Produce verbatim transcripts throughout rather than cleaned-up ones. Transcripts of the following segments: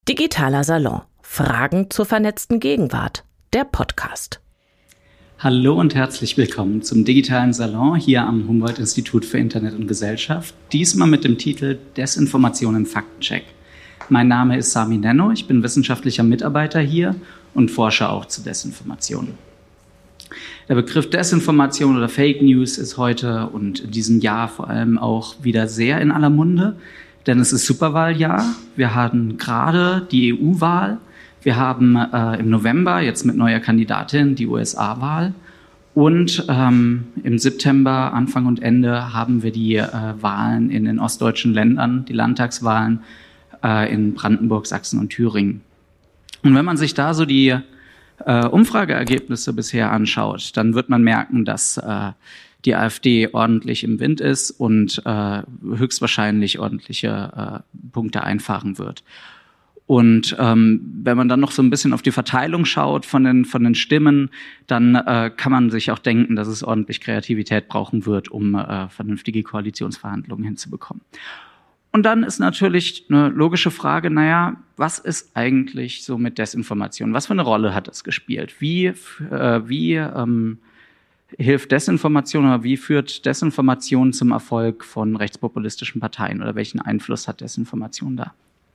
Digitaler Salon. Fragen zur vernetzten Gegenwart. Der Podcast. Hallo und herzlich willkommen zum Digitalen Salon hier am Humboldt-Institut für Internet und Gesellschaft. Diesmal mit dem Titel Desinformation im Faktencheck. Mein Name ist Sami Nenno, ich bin wissenschaftlicher Mitarbeiter hier und forsche auch zu Desinformation. Der Begriff Desinformation oder Fake News ist heute und in diesem Jahr vor allem auch wieder sehr in aller Munde. Denn es ist Superwahljahr. Wir hatten gerade die E U-Wahl. Wir haben äh, im November jetzt mit neuer Kandidatin die U S A-Wahl. Und ähm, im September, Anfang und Ende, haben wir die äh, Wahlen in den ostdeutschen Ländern, die Landtagswahlen äh, in Brandenburg, Sachsen und Thüringen. Und wenn man sich da so die äh, Umfrageergebnisse bisher anschaut, dann wird man merken, dass äh, die AfD ordentlich im Wind ist und äh, höchstwahrscheinlich ordentliche äh, Punkte einfahren wird. Und ähm, wenn man dann noch so ein bisschen auf die Verteilung schaut von den von den Stimmen, dann äh, kann man sich auch denken, dass es ordentlich Kreativität brauchen wird, um äh, vernünftige Koalitionsverhandlungen hinzubekommen. Und dann ist natürlich eine logische Frage, naja, was ist eigentlich so mit Desinformation? Was für eine Rolle hat das gespielt? Wie, äh, wie ähm, hilft Desinformation oder wie führt Desinformation zum Erfolg von rechtspopulistischen Parteien oder welchen Einfluss hat Desinformation da?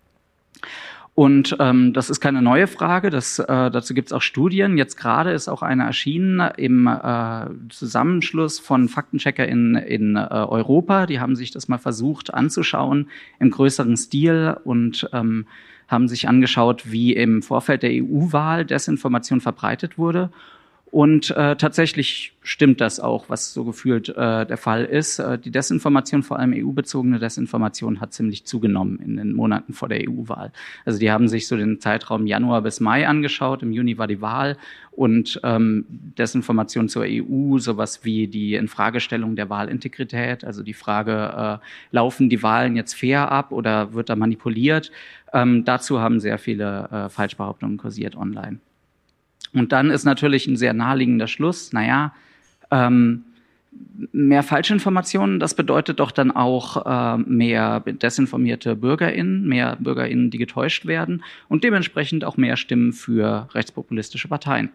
Und ähm, das ist keine neue Frage, das, äh, dazu gibt es auch Studien. Jetzt gerade ist auch eine erschienen im äh, Zusammenschluss von Faktenchecker in, in äh, Europa. Die haben sich das mal versucht anzuschauen im größeren Stil und ähm, haben sich angeschaut, wie im Vorfeld der E U-Wahl Desinformation verbreitet wurde. Und äh, tatsächlich stimmt das auch, was so gefühlt äh, der Fall ist. Äh, die Desinformation, vor allem E U-bezogene Desinformation, hat ziemlich zugenommen in den Monaten vor der E U-Wahl. Also die haben sich so den Zeitraum Januar bis Mai angeschaut. Im Juni war die Wahl und ähm, Desinformation zur E U, sowas wie die Infragestellung der Wahlintegrität, also die Frage, äh, laufen die Wahlen jetzt fair ab oder wird da manipuliert? Ähm, dazu haben sehr viele äh, Falschbehauptungen kursiert online. Und dann ist natürlich ein sehr naheliegender Schluss, naja, ähm, mehr Falschinformationen, das bedeutet doch dann auch äh, mehr desinformierte BürgerInnen, mehr BürgerInnen, die getäuscht werden und dementsprechend auch mehr Stimmen für rechtspopulistische Parteien.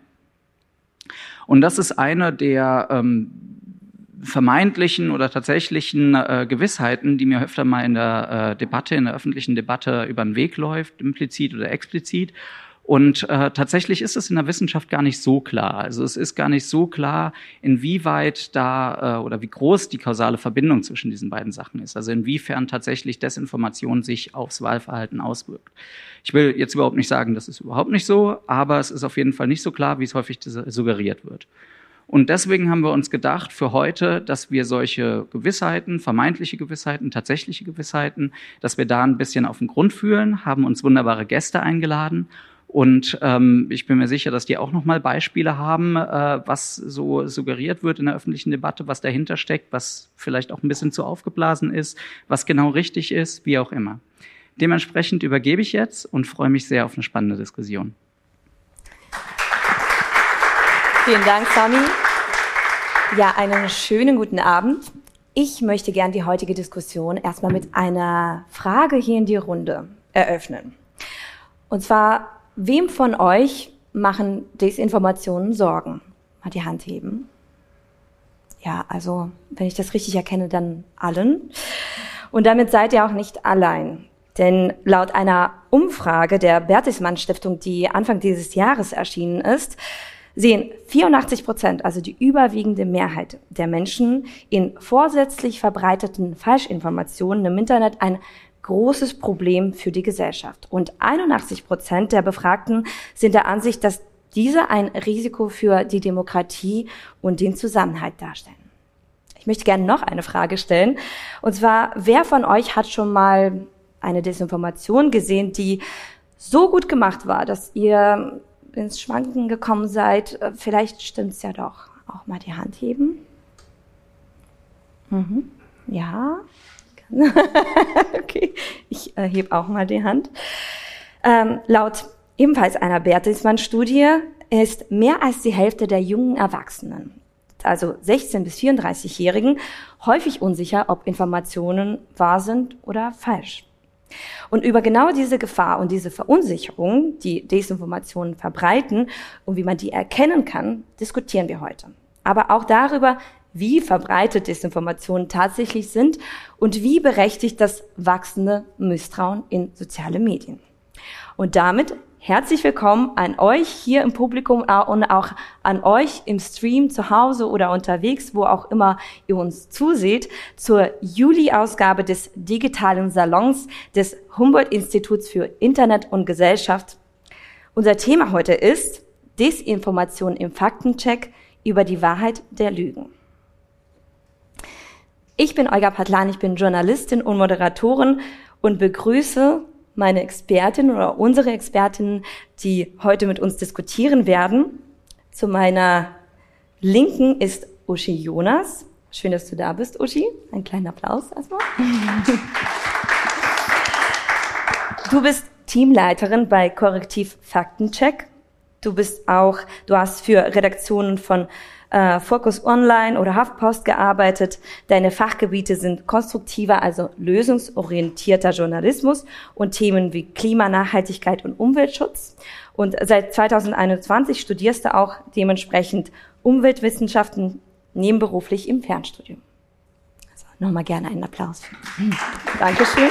Und das ist eine der ähm, vermeintlichen oder tatsächlichen äh, Gewissheiten, die mir öfter mal in der äh, Debatte, in der öffentlichen Debatte über den Weg läuft, implizit oder explizit. Und äh, tatsächlich ist es in der Wissenschaft gar nicht so klar. Also es ist gar nicht so klar, inwieweit da äh, oder wie groß die kausale Verbindung zwischen diesen beiden Sachen ist. Also inwiefern tatsächlich Desinformation sich aufs Wahlverhalten auswirkt. Ich will jetzt überhaupt nicht sagen, das ist überhaupt nicht so, aber es ist auf jeden Fall nicht so klar, wie es häufig suggeriert wird. Und deswegen haben wir uns gedacht für heute, dass wir solche Gewissheiten, vermeintliche Gewissheiten, tatsächliche Gewissheiten, dass wir da ein bisschen auf den Grund fühlen, haben uns wunderbare Gäste eingeladen. Und ähm, ich bin mir sicher, dass die auch nochmal Beispiele haben, äh, was so suggeriert wird in der öffentlichen Debatte, was dahinter steckt, was vielleicht auch ein bisschen zu aufgeblasen ist, was genau richtig ist, wie auch immer. Dementsprechend übergebe ich jetzt und freue mich sehr auf eine spannende Diskussion. Vielen Dank, Sami. Ja, einen schönen guten Abend. Ich möchte gern die heutige Diskussion erstmal mit einer Frage hier in die Runde eröffnen. Und zwar, wem von euch machen Desinformationen Sorgen? Mal die Hand heben. Ja, also, wenn ich das richtig erkenne, dann allen. Und damit seid ihr auch nicht allein. Denn laut einer Umfrage der Bertelsmann Stiftung, die Anfang dieses Jahres erschienen ist, sehen vierundachtzig Prozent, also die überwiegende Mehrheit der Menschen, in vorsätzlich verbreiteten Falschinformationen im Internet ein großes Problem für die Gesellschaft. Und einundachtzig Prozent der Befragten sind der Ansicht, dass diese ein Risiko für die Demokratie und den Zusammenhalt darstellen. Ich möchte gerne noch eine Frage stellen. Und zwar, wer von euch hat schon mal eine Desinformation gesehen, die so gut gemacht war, dass ihr ins Schwanken gekommen seid? Vielleicht stimmt's ja doch. Auch mal die Hand heben. Mhm. Ja. Okay, ich äh, hebe auch mal die Hand. Ähm, laut ebenfalls einer Bertelsmann-Studie ist mehr als die Hälfte der jungen Erwachsenen, also sechzehn- bis vierunddreißigjährigen, häufig unsicher, ob Informationen wahr sind oder falsch. Und über genau diese Gefahr und diese Verunsicherung, die Desinformationen verbreiten und wie man die erkennen kann, diskutieren wir heute. Aber auch darüber, wie verbreitet Desinformationen tatsächlich sind und wie berechtigt das wachsende Misstrauen in soziale Medien. Und damit herzlich willkommen an euch hier im Publikum und auch an euch im Stream zu Hause oder unterwegs, wo auch immer ihr uns zuseht, zur Juli-Ausgabe des digitalen Salons des Humboldt-Instituts für Internet und Gesellschaft. Unser Thema heute ist Desinformation im Faktencheck über die Wahrheit der Lügen. Ich bin Olga Patlan, ich bin Journalistin und Moderatorin und begrüße meine Expertin oder unsere Expertinnen, die heute mit uns diskutieren werden. Zu meiner Linken ist Uschi Jonas. Schön, dass du da bist, Uschi. Ein kleiner Applaus erstmal. Du bist Teamleiterin bei Korrektiv Faktencheck. Du bist auch, du hast für Redaktionen von äh, Focus Online oder HuffPost gearbeitet. Deine Fachgebiete sind konstruktiver, also lösungsorientierter Journalismus und Themen wie Klima, Nachhaltigkeit und Umweltschutz. Und seit zweitausendeinundzwanzig studierst du auch dementsprechend Umweltwissenschaften nebenberuflich im Fernstudium. Also nochmal gerne einen Applaus. Dankeschön.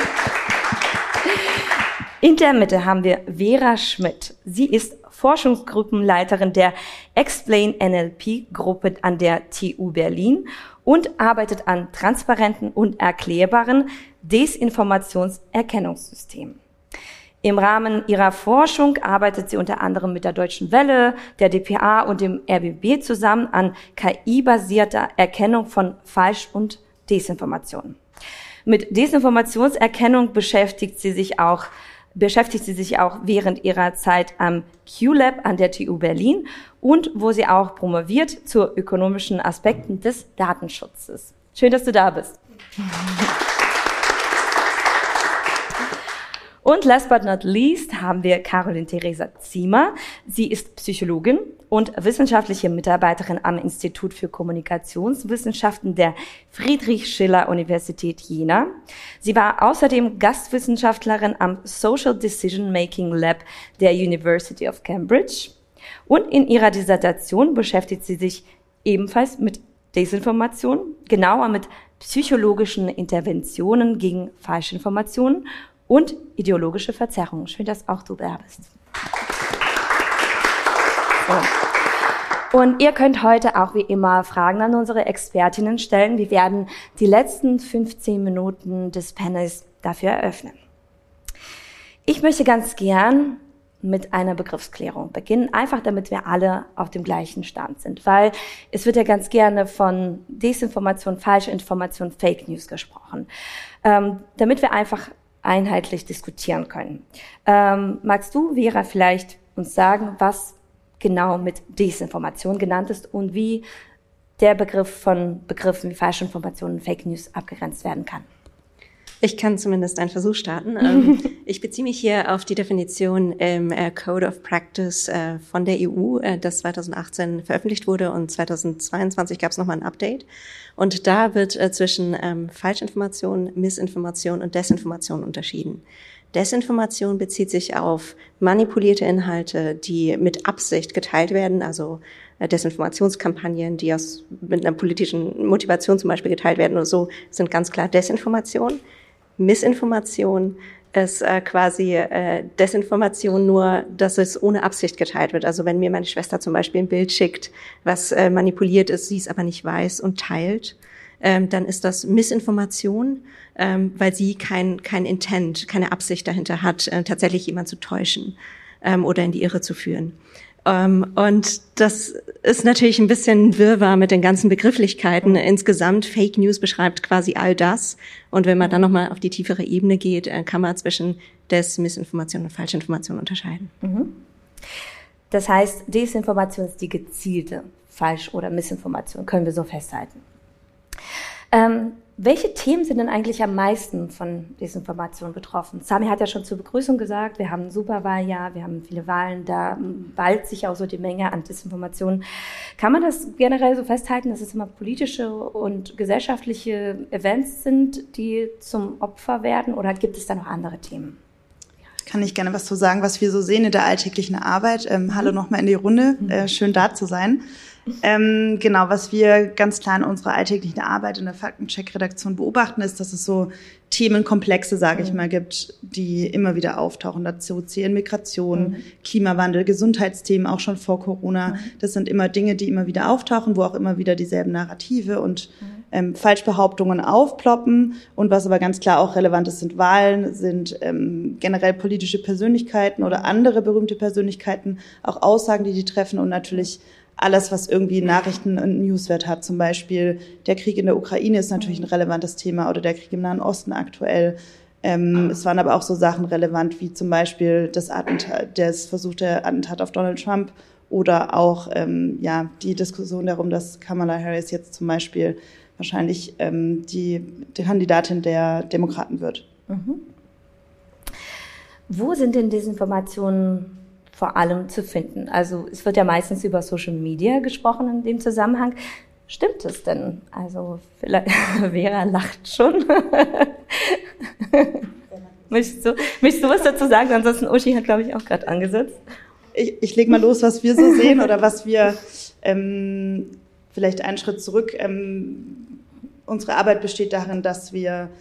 In der Mitte haben wir Vera Schmidt. Sie ist Forschungsgruppenleiterin der Explain N L P-Gruppe an der T U Berlin und arbeitet an transparenten und erklärbaren Desinformationserkennungssystemen. Im Rahmen ihrer Forschung arbeitet sie unter anderem mit der Deutschen Welle, der D P A und dem R B B zusammen an K I-basierter Erkennung von Falsch- und Desinformationen. Mit Desinformationserkennung beschäftigt sie sich auch beschäftigt sie sich auch während ihrer Zeit am Q-Lab an der T U Berlin und wo sie auch promoviert zu ökonomischen Aspekten des Datenschutzes. Schön, dass du da bist. Und last but not least haben wir Caroline Theresa Ziemer. Sie ist Psychologin und wissenschaftliche Mitarbeiterin am Institut für Kommunikationswissenschaften der Friedrich-Schiller-Universität Jena. Sie war außerdem Gastwissenschaftlerin am Social Decision Making Lab der University of Cambridge. Und in ihrer Dissertation beschäftigt sie sich ebenfalls mit Desinformation, genauer mit psychologischen Interventionen gegen Falschinformationen und ideologische Verzerrungen. Schön, dass auch du da bist. So. Und ihr könnt heute auch wie immer Fragen an unsere Expertinnen stellen. Wir werden die letzten fünfzehn Minuten des Panels dafür eröffnen. Ich möchte ganz gern mit einer Begriffsklärung beginnen, einfach damit wir alle auf dem gleichen Stand sind, weil es wird ja ganz gerne von Desinformation, falsche Information, Fake News gesprochen, ähm, damit wir einfach einheitlich diskutieren können. Ähm, magst du, Vera, vielleicht uns sagen, was genau mit Desinformation genannt ist und wie der Begriff von Begriffen wie falsche Informationen und Fake News abgegrenzt werden kann? Ich kann zumindest einen Versuch starten. ähm, ich beziehe mich hier auf die Definition im äh, Code of Practice äh, von der E U, äh, das zweitausendachtzehn veröffentlicht wurde, und zweitausendzweiundzwanzig gab es nochmal ein Update. Und da wird äh, zwischen ähm, Falschinformation, Missinformation und Desinformation unterschieden. Desinformation bezieht sich auf manipulierte Inhalte, die mit Absicht geteilt werden, also äh, Desinformationskampagnen, die aus mit einer politischen Motivation zum Beispiel geteilt werden oder so, sind ganz klar Desinformation. Missinformation ist äh, quasi äh, Desinformation, nur dass es ohne Absicht geteilt wird. Also wenn mir meine Schwester zum Beispiel ein Bild schickt, was äh, manipuliert ist, sie es aber nicht weiß und teilt, ähm, dann ist das Missinformation, ähm, weil sie kein kein Intent, keine Absicht dahinter hat, äh, tatsächlich jemanden zu täuschen ähm, oder in die Irre zu führen. Um, und das ist natürlich ein bisschen Wirrwarr mit den ganzen Begrifflichkeiten. Insgesamt, Fake News beschreibt quasi all das. Und wenn man dann nochmal auf die tiefere Ebene geht, kann man zwischen Des-, Missinformation und Falschinformation unterscheiden. Mhm. Das heißt, Desinformation ist die gezielte Falsch- oder Missinformation, können wir so festhalten. Ähm, Welche Themen sind denn eigentlich am meisten von Desinformation betroffen? Sami hat ja schon zur Begrüßung gesagt, wir haben ein Superwahljahr, wir haben viele Wahlen, da ballt sich auch so die Menge an Desinformationen. Kann man das generell so festhalten, dass es immer politische und gesellschaftliche Events sind, die zum Opfer werden, oder gibt es da noch andere Themen? Kann ich gerne was zu sagen, was wir so sehen in der alltäglichen Arbeit. Ähm, hallo nochmal in die Runde, äh, schön da zu sein. Ähm, genau, was wir ganz klar in unserer alltäglichen Arbeit in der Faktencheck-Redaktion beobachten, ist, dass es so Themenkomplexe, sage ich mal, gibt, die immer wieder auftauchen. Dazu zählen Migration, mhm. Klimawandel, Gesundheitsthemen, auch schon vor Corona. Mhm. Das sind immer Dinge, die immer wieder auftauchen, wo auch immer wieder dieselben Narrative und mhm. ähm, Falschbehauptungen aufploppen. Und was aber ganz klar auch relevant ist, sind Wahlen, sind ähm, generell politische Persönlichkeiten oder andere berühmte Persönlichkeiten, auch Aussagen, die die treffen und natürlich alles, was irgendwie Nachrichten und Newswert hat. Zum Beispiel der Krieg in der Ukraine ist natürlich ein relevantes Thema oder der Krieg im Nahen Osten aktuell. Ähm, es waren aber auch so Sachen relevant wie zum Beispiel das Attentat, das versuchte Attentat auf Donald Trump oder auch ähm, ja die Diskussion darum, dass Kamala Harris jetzt zum Beispiel wahrscheinlich ähm, die, die Kandidatin der Demokraten wird. Mhm. Wo sind denn Desinformationen vor allem zu finden? Also es wird ja meistens über Social Media gesprochen in dem Zusammenhang. Stimmt es denn? Also vielleicht, Vera lacht schon. möchtest, du, möchtest du was dazu sagen? Ansonsten Uschi hat, glaube ich, auch gerade angesetzt. Ich, ich leg mal los, was wir so sehen oder was wir ähm, vielleicht einen Schritt zurück. Ähm, unsere Arbeit besteht darin, dass wir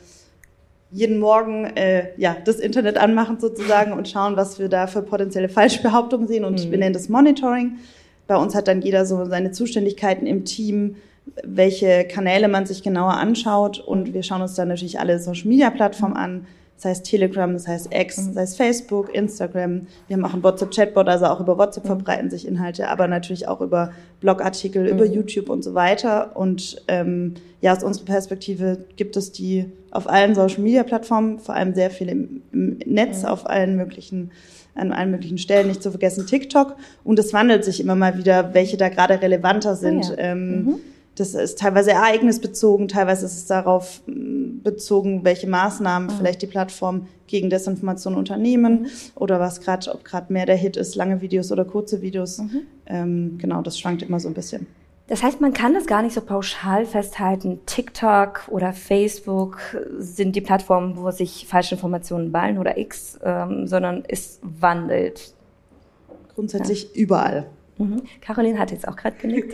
jeden Morgen äh, ja das Internet anmachen sozusagen und schauen, was wir da für potenzielle Falschbehauptungen sehen. Und mhm. wir nennen das Monitoring. Bei uns hat dann jeder so seine Zuständigkeiten im Team, welche Kanäle man sich genauer anschaut. Und wir schauen uns dann natürlich alle Social-Media-Plattformen an. Das heißt Telegram, das heißt X, das heißt Facebook, Instagram. Wir haben auch einen WhatsApp-Chatbot, also auch über WhatsApp verbreiten sich Inhalte, aber natürlich auch über Blogartikel, mhm. über YouTube und so weiter. Und ähm, ja, aus unserer Perspektive gibt es die auf allen Social-Media-Plattformen, vor allem sehr viel im, im Netz, mhm. auf allen möglichen an allen möglichen Stellen, nicht zu vergessen TikTok. Und es wandelt sich immer mal wieder, welche da gerade relevanter sind. Oh ja. ähm, mhm. Das ist teilweise ereignisbezogen, teilweise ist es darauf bezogen, welche Maßnahmen mhm. vielleicht die Plattform gegen Desinformation unternehmen mhm. oder was gerade, ob gerade mehr der Hit ist, lange Videos oder kurze Videos. Mhm. Ähm, genau, das schwankt immer so ein bisschen. Das heißt, man kann das gar nicht so pauschal festhalten. TikTok oder Facebook sind die Plattformen, wo sich falsche Informationen ballen oder X, ähm, sondern es wandelt. Grundsätzlich ja. überall. Mhm. Caroline hat jetzt auch gerade genickt.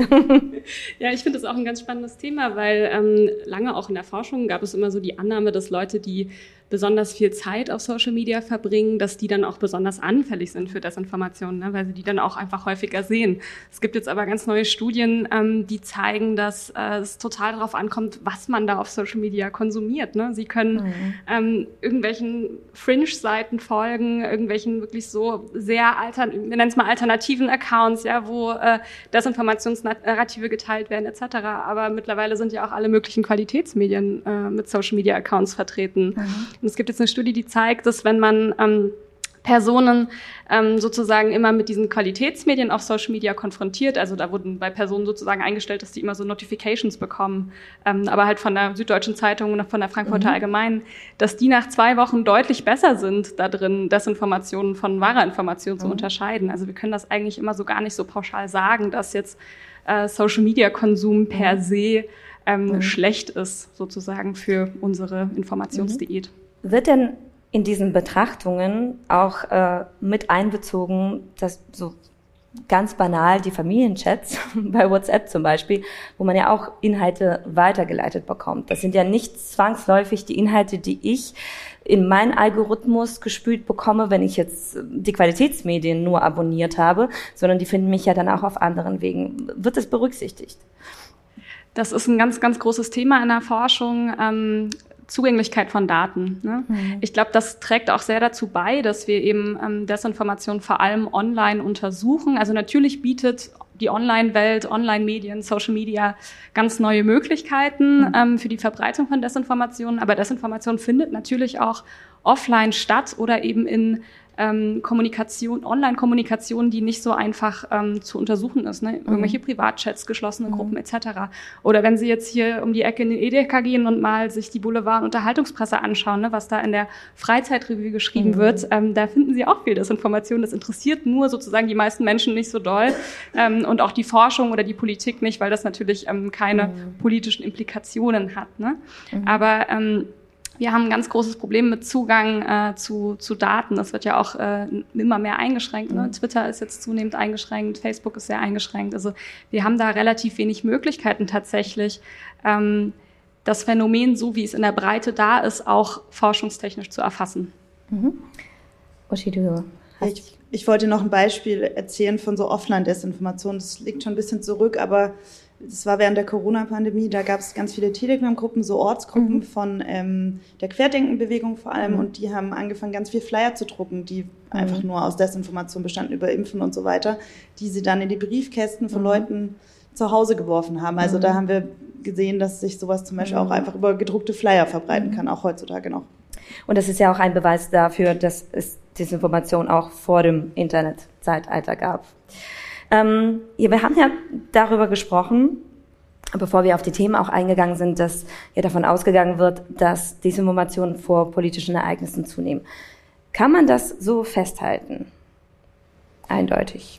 Ja, ich finde das auch ein ganz spannendes Thema, weil ähm, lange auch in der Forschung gab es immer so die Annahme, dass Leute, die besonders viel Zeit auf Social Media verbringen, dass die dann auch besonders anfällig sind für Desinformationen, ne, weil sie die dann auch einfach häufiger sehen. Es gibt jetzt aber ganz neue Studien, ähm, die zeigen, dass äh, es total darauf ankommt, was man da auf Social Media konsumiert. Ne? Sie können mhm. ähm, irgendwelchen Fringe-Seiten folgen, irgendwelchen wirklich so sehr, alter, wir nennen es mal alternativen Accounts, ja, wo äh, Desinformationsnarrative geteilt werden et cetera. Aber mittlerweile sind ja auch alle möglichen Qualitätsmedien äh, mit Social-Media-Accounts vertreten. Mhm. Und es gibt jetzt eine Studie, die zeigt, dass wenn man ähm, Personen ähm, sozusagen immer mit diesen Qualitätsmedien auf Social Media konfrontiert, also da wurden bei Personen sozusagen eingestellt, dass die immer so Notifications bekommen, ähm, aber halt von der Süddeutschen Zeitung und von der Frankfurter mhm. Allgemeinen, dass die nach zwei Wochen deutlich besser sind, da drin Desinformationen von wahrer Information mhm. zu unterscheiden. Also wir können das eigentlich immer so gar nicht so pauschal sagen, dass jetzt äh, Social-Media-Konsum per mhm. se ähm, mhm. schlecht ist, sozusagen für unsere Informationsdiät. Mhm. Wird denn in diesen Betrachtungen auch äh, mit einbezogen, dass so ganz banal die Familienchats bei WhatsApp zum Beispiel, wo man ja auch Inhalte weitergeleitet bekommt. Das sind ja nicht zwangsläufig die Inhalte, die ich in meinen Algorithmus gespült bekomme, wenn ich jetzt die Qualitätsmedien nur abonniert habe, sondern die finden mich ja dann auch auf anderen Wegen. Wird das berücksichtigt? Das ist ein ganz, ganz großes Thema in der Forschung. Ähm, Zugänglichkeit von Daten. Ne? Mhm. Ich glaube, das trägt auch sehr dazu bei, dass wir eben ähm, Desinformation vor allem online untersuchen. Also natürlich bietet die Online-Welt, Online-Medien, Social Media ganz neue Möglichkeiten mhm. ähm, für die Verbreitung von Desinformationen. Aber Desinformation findet natürlich auch offline statt oder eben in ähm, Kommunikation, Online-Kommunikation, die nicht so einfach ähm, zu untersuchen ist, ne? Irgendwelche Privatchats, geschlossene mhm. Gruppen et cetera. Oder wenn Sie jetzt hier um die Ecke in den Edeka gehen und mal sich die Boulevard- und Unterhaltungspresse anschauen, ne? Was da in der Freizeitrevue geschrieben mhm. wird, ähm, da finden Sie auch viel Desinformation. Das interessiert nur sozusagen die meisten Menschen nicht so doll ähm, und auch die Forschung oder die Politik nicht, weil das natürlich ähm, keine mhm. politischen Implikationen hat. Ne? Mhm. Aber ähm, wir haben ein ganz großes Problem mit Zugang äh, zu, zu Daten. Das wird ja auch äh, immer mehr eingeschränkt. Ne? Twitter ist jetzt zunehmend eingeschränkt, Facebook ist sehr eingeschränkt. Also wir haben da relativ wenig Möglichkeiten tatsächlich, ähm, das Phänomen, so wie es in der Breite da ist, auch forschungstechnisch zu erfassen. Mhm. Uschi, du hast... Ich, ich wollte noch ein Beispiel erzählen von so Offline-Desinformation. Das liegt schon ein bisschen zurück, aber das war während der Corona-Pandemie, da gab es ganz viele Telegram-Gruppen, so Ortsgruppen mhm. von ähm, der Querdenken-Bewegung vor allem mhm. und die haben angefangen, ganz viel Flyer zu drucken, die mhm. einfach nur aus Desinformation bestanden, über Impfen und so weiter, die sie dann in die Briefkästen von mhm. Leuten zu Hause geworfen haben. Also mhm. da haben wir gesehen, dass sich sowas zum Beispiel mhm. auch einfach über gedruckte Flyer verbreiten kann, auch heutzutage noch. Und das ist ja auch ein Beweis dafür, dass es Desinformation auch vor dem Internetzeitalter gab. Ähm, ja, wir haben ja darüber gesprochen, bevor wir auf die Themen auch eingegangen sind, dass ja davon ausgegangen wird, dass Desinformation vor politischen Ereignissen zunehmen. Kann man das so festhalten? Eindeutig.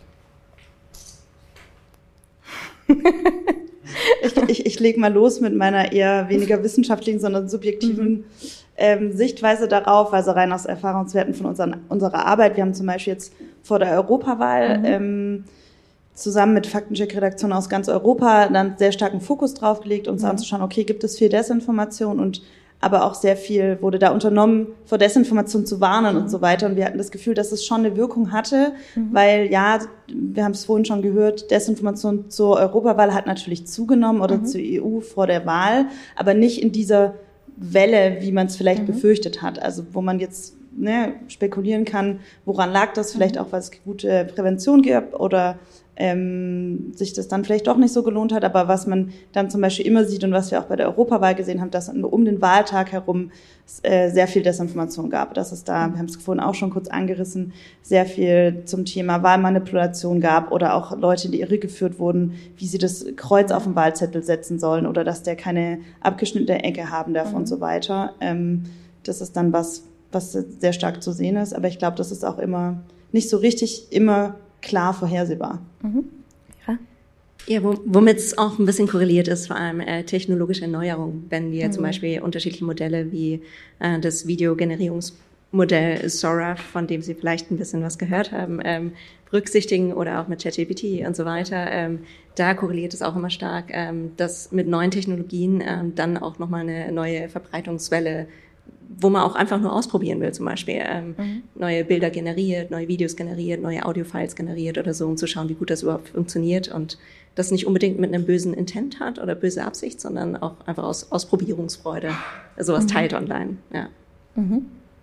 ich ich, ich lege mal los mit meiner eher weniger wissenschaftlichen, sondern subjektiven mhm. ähm, Sichtweise darauf, also rein aus Erfahrungswerten von unseren, unserer Arbeit. Wir haben zum Beispiel jetzt vor der Europawahl mhm. ähm, zusammen mit Faktencheck-Redaktionen aus ganz Europa dann sehr starken Fokus drauf gelegt, uns mhm. anzuschauen, okay, gibt es viel Desinformation und aber auch sehr viel wurde da unternommen, vor Desinformation zu warnen mhm. und so weiter. Und wir hatten das Gefühl, dass es schon eine Wirkung hatte, mhm. weil ja, wir haben es vorhin schon gehört, Desinformation zur Europawahl hat natürlich zugenommen oder mhm. zur E U vor der Wahl, aber nicht in dieser Welle, wie man es vielleicht mhm. befürchtet hat. Also wo man jetzt ne, spekulieren kann, woran lag das, vielleicht auch, weil es gute Prävention gibt oder ähm, sich das dann vielleicht doch nicht so gelohnt hat, aber was man dann zum Beispiel immer sieht und was wir auch bei der Europawahl gesehen haben, dass um den Wahltag herum äh, sehr viel Desinformation gab. Das ist da, wir haben es vorhin auch schon kurz angerissen, sehr viel zum Thema Wahlmanipulation gab oder auch Leute in die Irre geführt wurden, wie sie das Kreuz auf den Wahlzettel setzen sollen oder dass der keine abgeschnittene Ecke haben darf mhm. und so weiter. Ähm, das ist dann was, was sehr stark zu sehen ist, aber ich glaube, das ist auch immer nicht so richtig immer klar vorhersehbar. Mhm. Ja, ja wo, womit es auch ein bisschen korreliert ist, vor allem äh, technologische Erneuerung. Wenn wir mhm. zum Beispiel unterschiedliche Modelle wie äh, das Videogenerierungsmodell Sora, von dem Sie vielleicht ein bisschen was gehört haben, ähm, berücksichtigen oder auch mit ChatGPT und so weiter, ähm, da korreliert es auch immer stark, ähm, dass mit neuen Technologien ähm, dann auch nochmal eine neue Verbreitungswelle, wo man auch einfach nur ausprobieren will, zum Beispiel ähm, mhm. neue Bilder generiert, neue Videos generiert, neue Audiofiles generiert oder so, um zu schauen, wie gut das überhaupt funktioniert und das nicht unbedingt mit einem bösen Intent hat oder böse Absicht, sondern auch einfach aus Ausprobierungsfreude sowas mhm. teilt online. Ja. Mhm.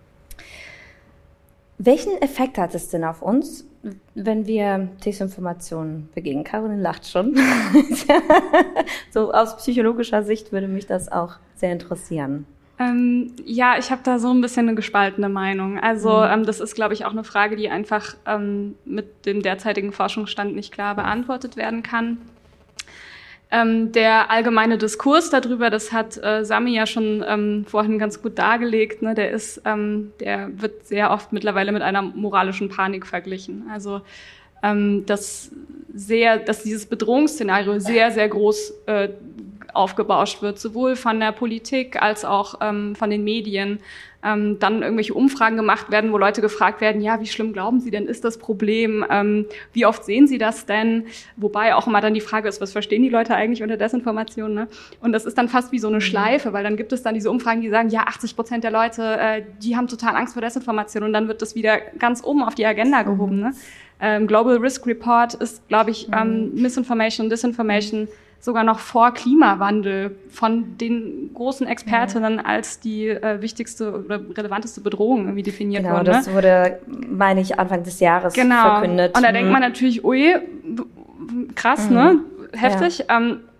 Welchen Effekt hat es denn auf uns, wenn wir Desinformation begegnen? Caroline lacht schon. So aus psychologischer Sicht würde mich das auch sehr interessieren. Ähm, ja, ich habe da so ein bisschen eine gespaltene Meinung. Also mhm. ähm, das ist, glaube ich, auch eine Frage, die einfach ähm, mit dem derzeitigen Forschungsstand nicht klar beantwortet werden kann. Ähm, der allgemeine Diskurs darüber, das hat äh, Sami ja schon ähm, vorhin ganz gut dargelegt, ne, der ist, ähm, der wird sehr oft mittlerweile mit einer moralischen Panik verglichen. Also ähm, dass sehr, dass dieses Bedrohungsszenario sehr, sehr groß äh, aufgebauscht wird, sowohl von der Politik als auch ähm, von den Medien. Ähm, dann irgendwelche Umfragen gemacht werden, wo Leute gefragt werden, ja, wie schlimm glauben Sie denn, ist das Problem? Ähm, wie oft sehen Sie das denn? Wobei auch immer dann die Frage ist, was verstehen die Leute eigentlich unter Desinformation? Ne? Und das ist dann fast wie so eine Schleife, weil dann gibt es dann diese Umfragen, die sagen, ja, achtzig Prozent der Leute, äh, die haben total Angst vor Desinformation und dann wird das wieder ganz oben auf die Agenda gehoben. Ne? Ähm, Global Risk Report ist, glaube ich, ähm, Misinformation, Disinformation sogar noch vor Klimawandel von den großen Expertinnen als die äh, wichtigste oder relevanteste Bedrohung irgendwie definiert genau, worden. Genau, das wurde, meine ich, Anfang des Jahres genau. verkündet. Und da mhm. denkt man natürlich, ui, krass, mhm. ne, heftig. Ja. Ähm,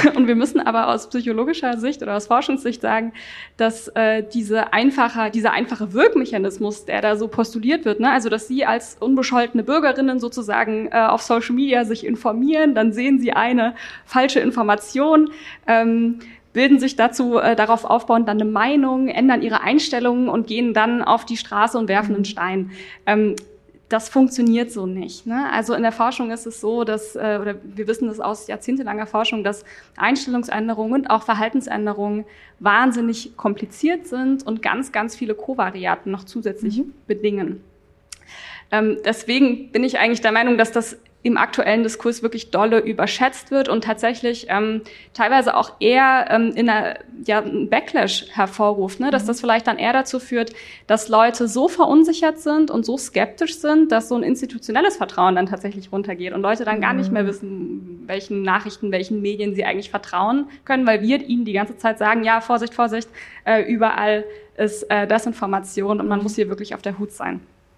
Und wir müssen aber aus psychologischer Sicht oder aus Forschungssicht sagen, dass äh, diese einfache, dieser einfache Wirkmechanismus, der da so postuliert wird, ne, also dass Sie als unbescholtene Bürgerinnen sozusagen äh, auf Social Media sich informieren, dann sehen Sie eine falsche Information, ähm, bilden sich dazu äh, darauf aufbauend dann eine Meinung, ändern ihre Einstellungen und gehen dann auf die Straße und werfen einen Stein. Ähm, das funktioniert so nicht, ne? Also in der Forschung ist es so, dass, äh, oder wir wissen das aus jahrzehntelanger Forschung, dass Einstellungsänderungen und auch Verhaltensänderungen wahnsinnig kompliziert sind und ganz, ganz viele Kovarianten noch zusätzlich mhm. bedingen. Ähm, deswegen bin ich eigentlich der Meinung, dass das im aktuellen Diskurs wirklich dolle überschätzt wird und tatsächlich ähm, teilweise auch eher ähm, in einer, ja, einen Backlash hervorruft, ne? Dass das vielleicht dann eher dazu führt, dass Leute so verunsichert sind und so skeptisch sind, dass so ein institutionelles Vertrauen dann tatsächlich runtergeht und Leute dann gar nicht mehr wissen, welchen Nachrichten, welchen Medien sie eigentlich vertrauen können, weil wir ihnen die ganze Zeit sagen, ja, Vorsicht, Vorsicht, äh, überall ist äh, Desinformation und man muss hier wirklich auf der Hut sein.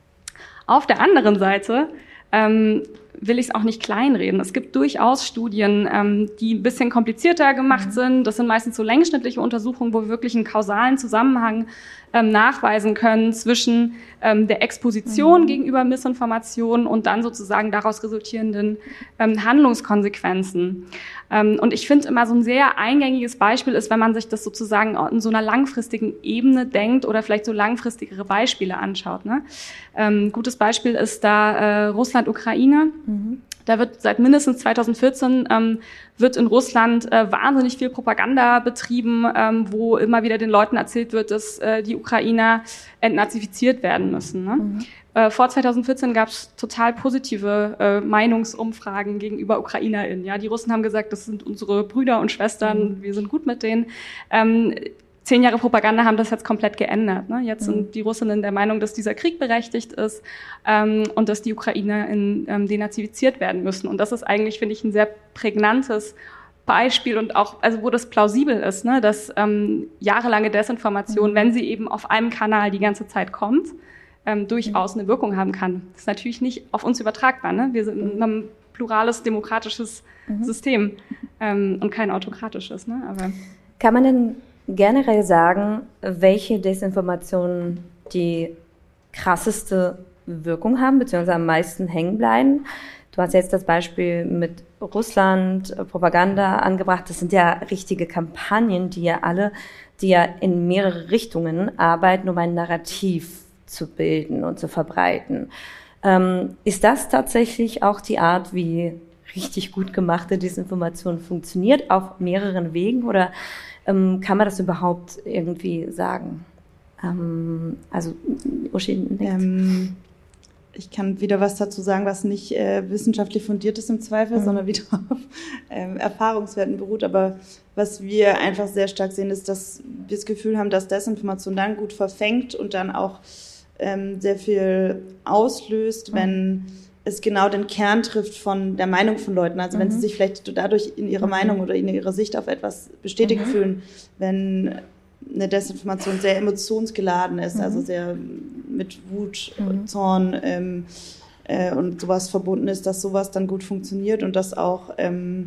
Auf der anderen Seite ähm, will ich es auch nicht kleinreden. Es gibt durchaus Studien, ähm, die ein bisschen komplizierter gemacht mhm. sind. Das sind meistens so längsschnittliche Untersuchungen, wo wir wirklich einen kausalen Zusammenhang ähm, nachweisen können zwischen ähm, der Exposition mhm. gegenüber Missinformationen und dann sozusagen daraus resultierenden ähm, Handlungskonsequenzen. Ähm, und ich finde immer so ein sehr eingängiges Beispiel ist, wenn man sich das sozusagen in so einer langfristigen Ebene denkt oder vielleicht so langfristigere Beispiele anschaut. Ne? Ähm, gutes Beispiel ist da äh, Russland-Ukraine. Mhm. Da wird seit mindestens zweitausendvierzehn ähm, wird in Russland äh, wahnsinnig viel Propaganda betrieben, ähm, wo immer wieder den Leuten erzählt wird, dass äh, die Ukrainer entnazifiziert werden müssen. Ne? Mhm. Äh, vor zweitausendvierzehn gab es total positive äh, Meinungsumfragen gegenüber UkrainerInnen. Ja, die Russen haben gesagt, das sind unsere Brüder und Schwestern, mhm. wir sind gut mit denen. Ähm, Zehn Jahre Propaganda haben das jetzt komplett geändert. Ne? Jetzt mhm. sind die Russinnen der Meinung, dass dieser Krieg berechtigt ist ähm, und dass die Ukrainer in, ähm, denazifiziert werden müssen. Und das ist eigentlich, finde ich, ein sehr prägnantes Beispiel und auch, also wo das plausibel ist, ne? Dass ähm, jahrelange Desinformation, mhm. wenn sie eben auf einem Kanal die ganze Zeit kommt, ähm, durchaus eine Wirkung haben kann. Das ist natürlich nicht auf uns übertragbar. Ne? Wir sind in einem plurales, demokratisches mhm. System ähm, und kein autokratisches. Ne? Aber kann man denn generell sagen, welche Desinformationen die krasseste Wirkung haben, beziehungsweise am meisten hängen bleiben? Du hast jetzt das Beispiel mit Russland, Propaganda angebracht. Das sind ja richtige Kampagnen, die ja alle, die ja in mehrere Richtungen arbeiten, um ein Narrativ zu bilden und zu verbreiten. Ähm, ist das tatsächlich auch die Art, wie richtig gut gemachte Desinformation funktioniert, auf mehreren Wegen, oder ähm, kann man das überhaupt irgendwie sagen? Ähm, also, Uschi nickt. Ähm, ich kann wieder was dazu sagen, was nicht äh, wissenschaftlich fundiert ist im Zweifel, mhm. sondern wieder auf ähm, Erfahrungswerten beruht. Aber was wir einfach sehr stark sehen, ist, dass wir das Gefühl haben, dass Desinformation dann gut verfängt und dann auch ähm, sehr viel auslöst, mhm. wenn es genau den Kern trifft von der Meinung von Leuten. Also mhm. wenn sie sich vielleicht dadurch in ihrer mhm. Meinung oder in ihrer Sicht auf etwas bestätigt mhm. fühlen, wenn eine Desinformation sehr emotionsgeladen ist, mhm. also sehr mit Wut, mhm. Zorn ähm, äh, und sowas verbunden ist, dass sowas dann gut funktioniert und dass auch, ähm,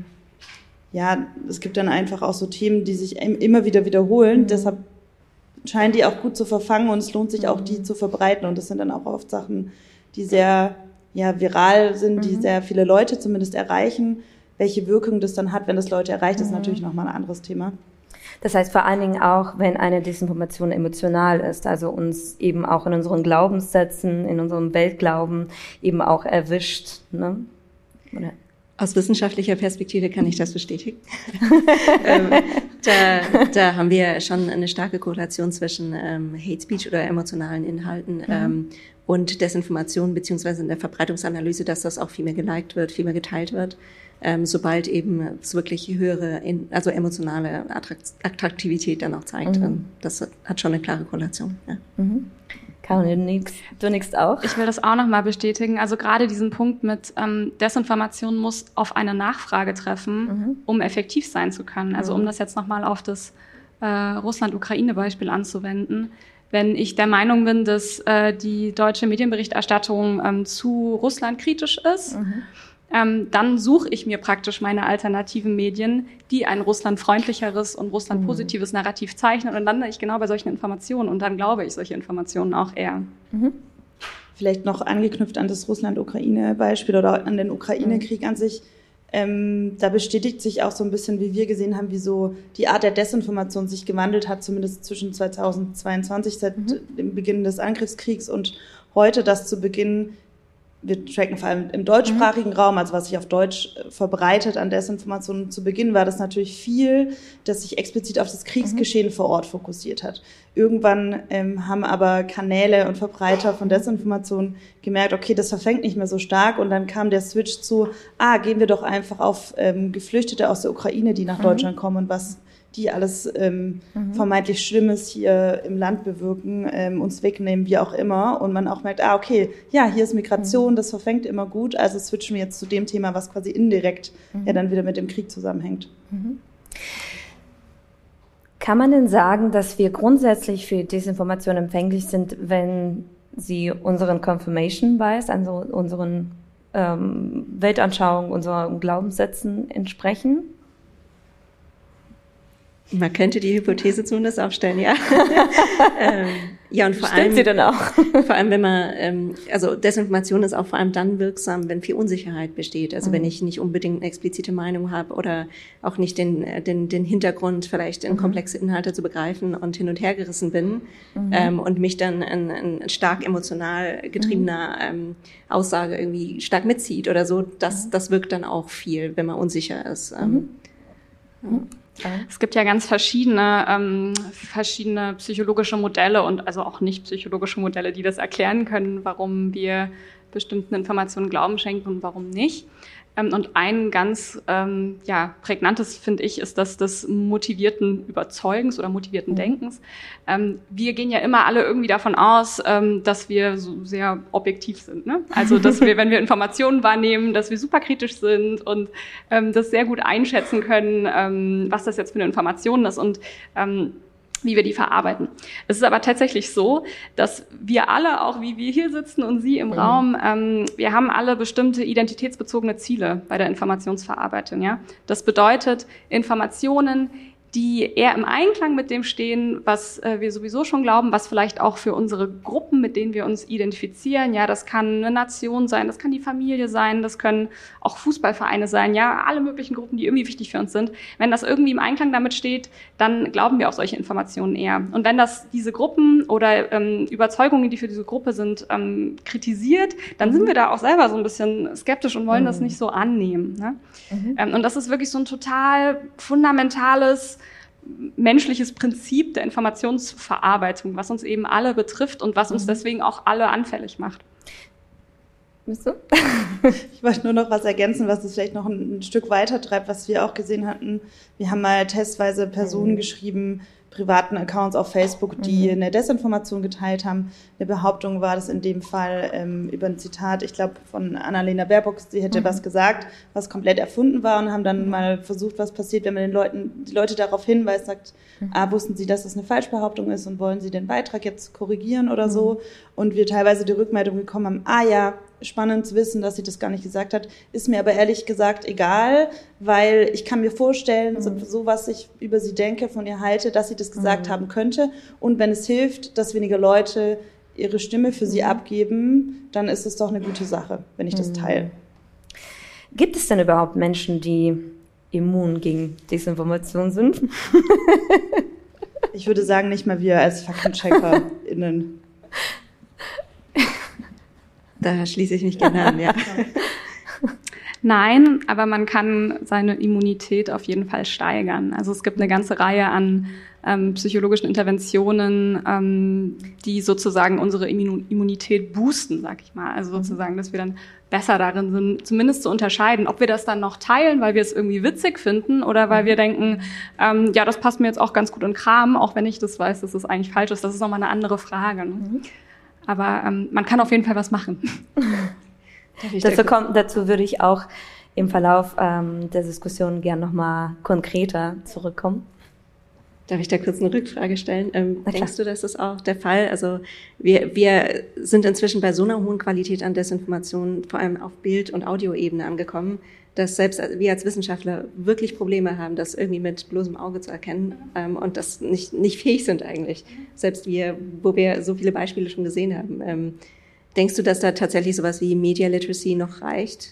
ja, es gibt dann einfach auch so Themen, die sich immer wieder wiederholen, mhm. deshalb scheinen die auch gut zu verfangen und es lohnt sich mhm. auch, die zu verbreiten, und das sind dann auch oft Sachen, die sehr ja, viral sind, die mhm. sehr viele Leute zumindest erreichen. Welche Wirkung das dann hat, wenn das Leute erreicht, ist mhm. natürlich nochmal ein anderes Thema. Das heißt vor allen Dingen auch, wenn eine Desinformation emotional ist, also uns eben auch in unseren Glaubenssätzen, in unserem Weltglauben eben auch erwischt. Ne? Oder? Aus wissenschaftlicher Perspektive kann ich das bestätigen. ähm, da, da haben wir schon eine starke Korrelation zwischen ähm, Hate Speech oder emotionalen Inhalten mhm. ähm, und Desinformation, beziehungsweise in der Verbreitungsanalyse, dass das auch viel mehr geliked wird, viel mehr geteilt wird, ähm, sobald eben es wirklich höhere, in, also emotionale Attraktivität dann auch zeigt. Mhm. Das hat schon eine klare Korrelation. Ja. Mhm. Caroline, du nickst, du nickst auch. Ich will das auch nochmal bestätigen. Also gerade diesen Punkt mit ähm, Desinformation muss auf eine Nachfrage treffen, mhm. um effektiv sein zu können. Also um das jetzt nochmal auf das äh, Russland-Ukraine-Beispiel anzuwenden. Wenn ich der Meinung bin, dass äh, die deutsche Medienberichterstattung ähm, zu Russland kritisch ist, mhm. ähm, dann suche ich mir praktisch meine alternativen Medien, die ein russlandfreundlicheres und russlandpositives mhm. Narrativ zeichnen. Und dann lande ich genau bei solchen Informationen und dann glaube ich solche Informationen auch eher. Mhm. Vielleicht noch angeknüpft an das Russland-Ukraine-Beispiel oder an den Ukraine-Krieg an sich. Ähm, da bestätigt sich auch so ein bisschen, wie wir gesehen haben, wie so die Art der Desinformation sich gewandelt hat, zumindest zwischen zweitausendzweiundzwanzig, seit mhm. dem Beginn des Angriffskriegs und heute, dass zu Beginn, wir tracken vor allem im deutschsprachigen mhm. Raum, also was sich auf Deutsch verbreitet an Desinformation. Zu Beginn war das natürlich viel, das sich explizit auf das Kriegsgeschehen mhm. vor Ort fokussiert hat. Irgendwann ähm, haben aber Kanäle und Verbreiter von Desinformation gemerkt, okay, das verfängt nicht mehr so stark. Und dann kam der Switch zu, ah, gehen wir doch einfach auf ähm, Geflüchtete aus der Ukraine, die nach mhm. Deutschland kommen und was die alles ähm, mhm. vermeintlich Schlimmes hier im Land bewirken, ähm, uns wegnehmen, wie auch immer. Und man auch merkt, ah, okay, ja, hier ist Migration, mhm. das verfängt immer gut, also switchen wir jetzt zu dem Thema, was quasi indirekt mhm. ja dann wieder mit dem Krieg zusammenhängt. Mhm. Kann man denn sagen, dass wir grundsätzlich für Desinformation empfänglich sind, wenn sie unseren Confirmation Bias, also unseren ähm, Weltanschauungen, unseren Glaubenssätzen entsprechen? Man könnte die Hypothese zumindest aufstellen, ja. ähm, ja, und vor Stimmt allem, sie denn auch? vor allem, wenn man, ähm, also Desinformation ist auch vor allem dann wirksam, wenn viel Unsicherheit besteht. Also mhm. wenn ich nicht unbedingt eine explizite Meinung habe oder auch nicht den, den, den Hintergrund vielleicht in mhm. komplexe Inhalte zu begreifen und hin und her gerissen bin mhm. ähm, und mich dann ein, ein stark emotional getriebener ähm, Aussage irgendwie stark mitzieht oder so, das, das wirkt dann auch viel, wenn man unsicher ist. Ähm, mhm. ja. Es gibt ja ganz verschiedene, ähm, verschiedene psychologische Modelle und also auch nicht psychologische Modelle, die das erklären können, warum wir bestimmten Informationen Glauben schenken und warum nicht. Ähm, und ein ganz ähm, ja, prägnantes, finde ich, ist das des motivierten Überzeugens oder motivierten mhm. Denkens. Ähm, wir gehen ja immer alle irgendwie davon aus, ähm, dass wir so sehr objektiv sind. Ne? Also, dass wir, wenn wir Informationen wahrnehmen, dass wir super kritisch sind und ähm, das sehr gut einschätzen können, ähm, was das jetzt für eine Information ist und ähm, wie wir die verarbeiten. Es ist aber tatsächlich so, dass wir alle, auch wie wir hier sitzen und Sie im mhm. Raum, ähm, wir haben alle bestimmte identitätsbezogene Ziele bei der Informationsverarbeitung. Ja, das bedeutet Informationen, die eher im Einklang mit dem stehen, was äh, wir sowieso schon glauben, was vielleicht auch für unsere Gruppen, mit denen wir uns identifizieren, ja, das kann eine Nation sein, das kann die Familie sein, das können auch Fußballvereine sein, ja, alle möglichen Gruppen, die irgendwie wichtig für uns sind. Wenn das irgendwie im Einklang damit steht, dann glauben wir auf solche Informationen eher. Und wenn das diese Gruppen oder ähm, Überzeugungen, die für diese Gruppe sind, ähm, kritisiert, dann sind wir da auch selber so ein bisschen skeptisch und wollen mhm. das nicht so annehmen. Ne? Mhm. Ähm, und das ist wirklich so ein total fundamentales menschliches Prinzip der Informationsverarbeitung, was uns eben alle betrifft und was uns mhm. deswegen auch alle anfällig macht. Bist du? Ich wollte nur noch was ergänzen, was es vielleicht noch ein, ein Stück weiter treibt, was wir auch gesehen hatten. Wir haben mal testweise Personen mhm. geschrieben, privaten Accounts auf Facebook, die mhm. eine Desinformation geteilt haben. Eine Behauptung war das in dem Fall ähm, über ein Zitat, ich glaube von Annalena Baerbock, sie hätte mhm. was gesagt, was komplett erfunden war und haben dann mhm. mal versucht, was passiert, wenn man den Leuten, die Leute darauf hinweist, sagt, mhm. ah, wussten sie, dass das eine Falschbehauptung ist und wollen sie den Beitrag jetzt korrigieren oder mhm. so. Und wir teilweise die Rückmeldung bekommen haben, ah ja, spannend zu wissen, dass sie das gar nicht gesagt hat, ist mir aber ehrlich gesagt egal, weil ich kann mir vorstellen, mhm. so, so was ich über sie denke, von ihr halte, dass sie das gesagt mhm. haben könnte. Und wenn es hilft, dass weniger Leute ihre Stimme für sie mhm. abgeben, dann ist es doch eine gute Sache, wenn ich das teile. Gibt es denn überhaupt Menschen, die immun gegen Desinformation sind? Ich würde sagen, nicht mal wir als FaktencheckerInnen. Da schließe ich mich gerne an, ja. Nein, aber man kann seine Immunität auf jeden Fall steigern. Also es gibt eine ganze Reihe an ähm, psychologischen Interventionen, ähm, die sozusagen unsere Immunität boosten, sag ich mal. Also sozusagen, dass wir dann besser darin sind, zumindest zu unterscheiden, ob wir das dann noch teilen, weil wir es irgendwie witzig finden oder weil wir denken, ähm, ja, das passt mir jetzt auch ganz gut in Kram, auch wenn ich das weiß, dass es eigentlich falsch ist. Das ist nochmal eine andere Frage. Ne? Mhm. Aber ähm, man kann auf jeden Fall was machen. dazu, kommt, dazu würde ich auch im Verlauf ähm, der Diskussion gern nochmal konkreter zurückkommen. Darf ich da kurz eine Rückfrage stellen? Ähm, denkst du, das ist auch der Fall? Also wir, wir sind inzwischen bei so einer hohen Qualität an Desinformation, vor allem auf Bild- und Audioebene angekommen, dass selbst wir als Wissenschaftler wirklich Probleme haben, das irgendwie mit bloßem Auge zu erkennen ähm, und das nicht, nicht fähig sind eigentlich. Selbst wir, wo wir so viele Beispiele schon gesehen haben. Ähm, denkst du, dass da tatsächlich sowas wie Media Literacy noch reicht?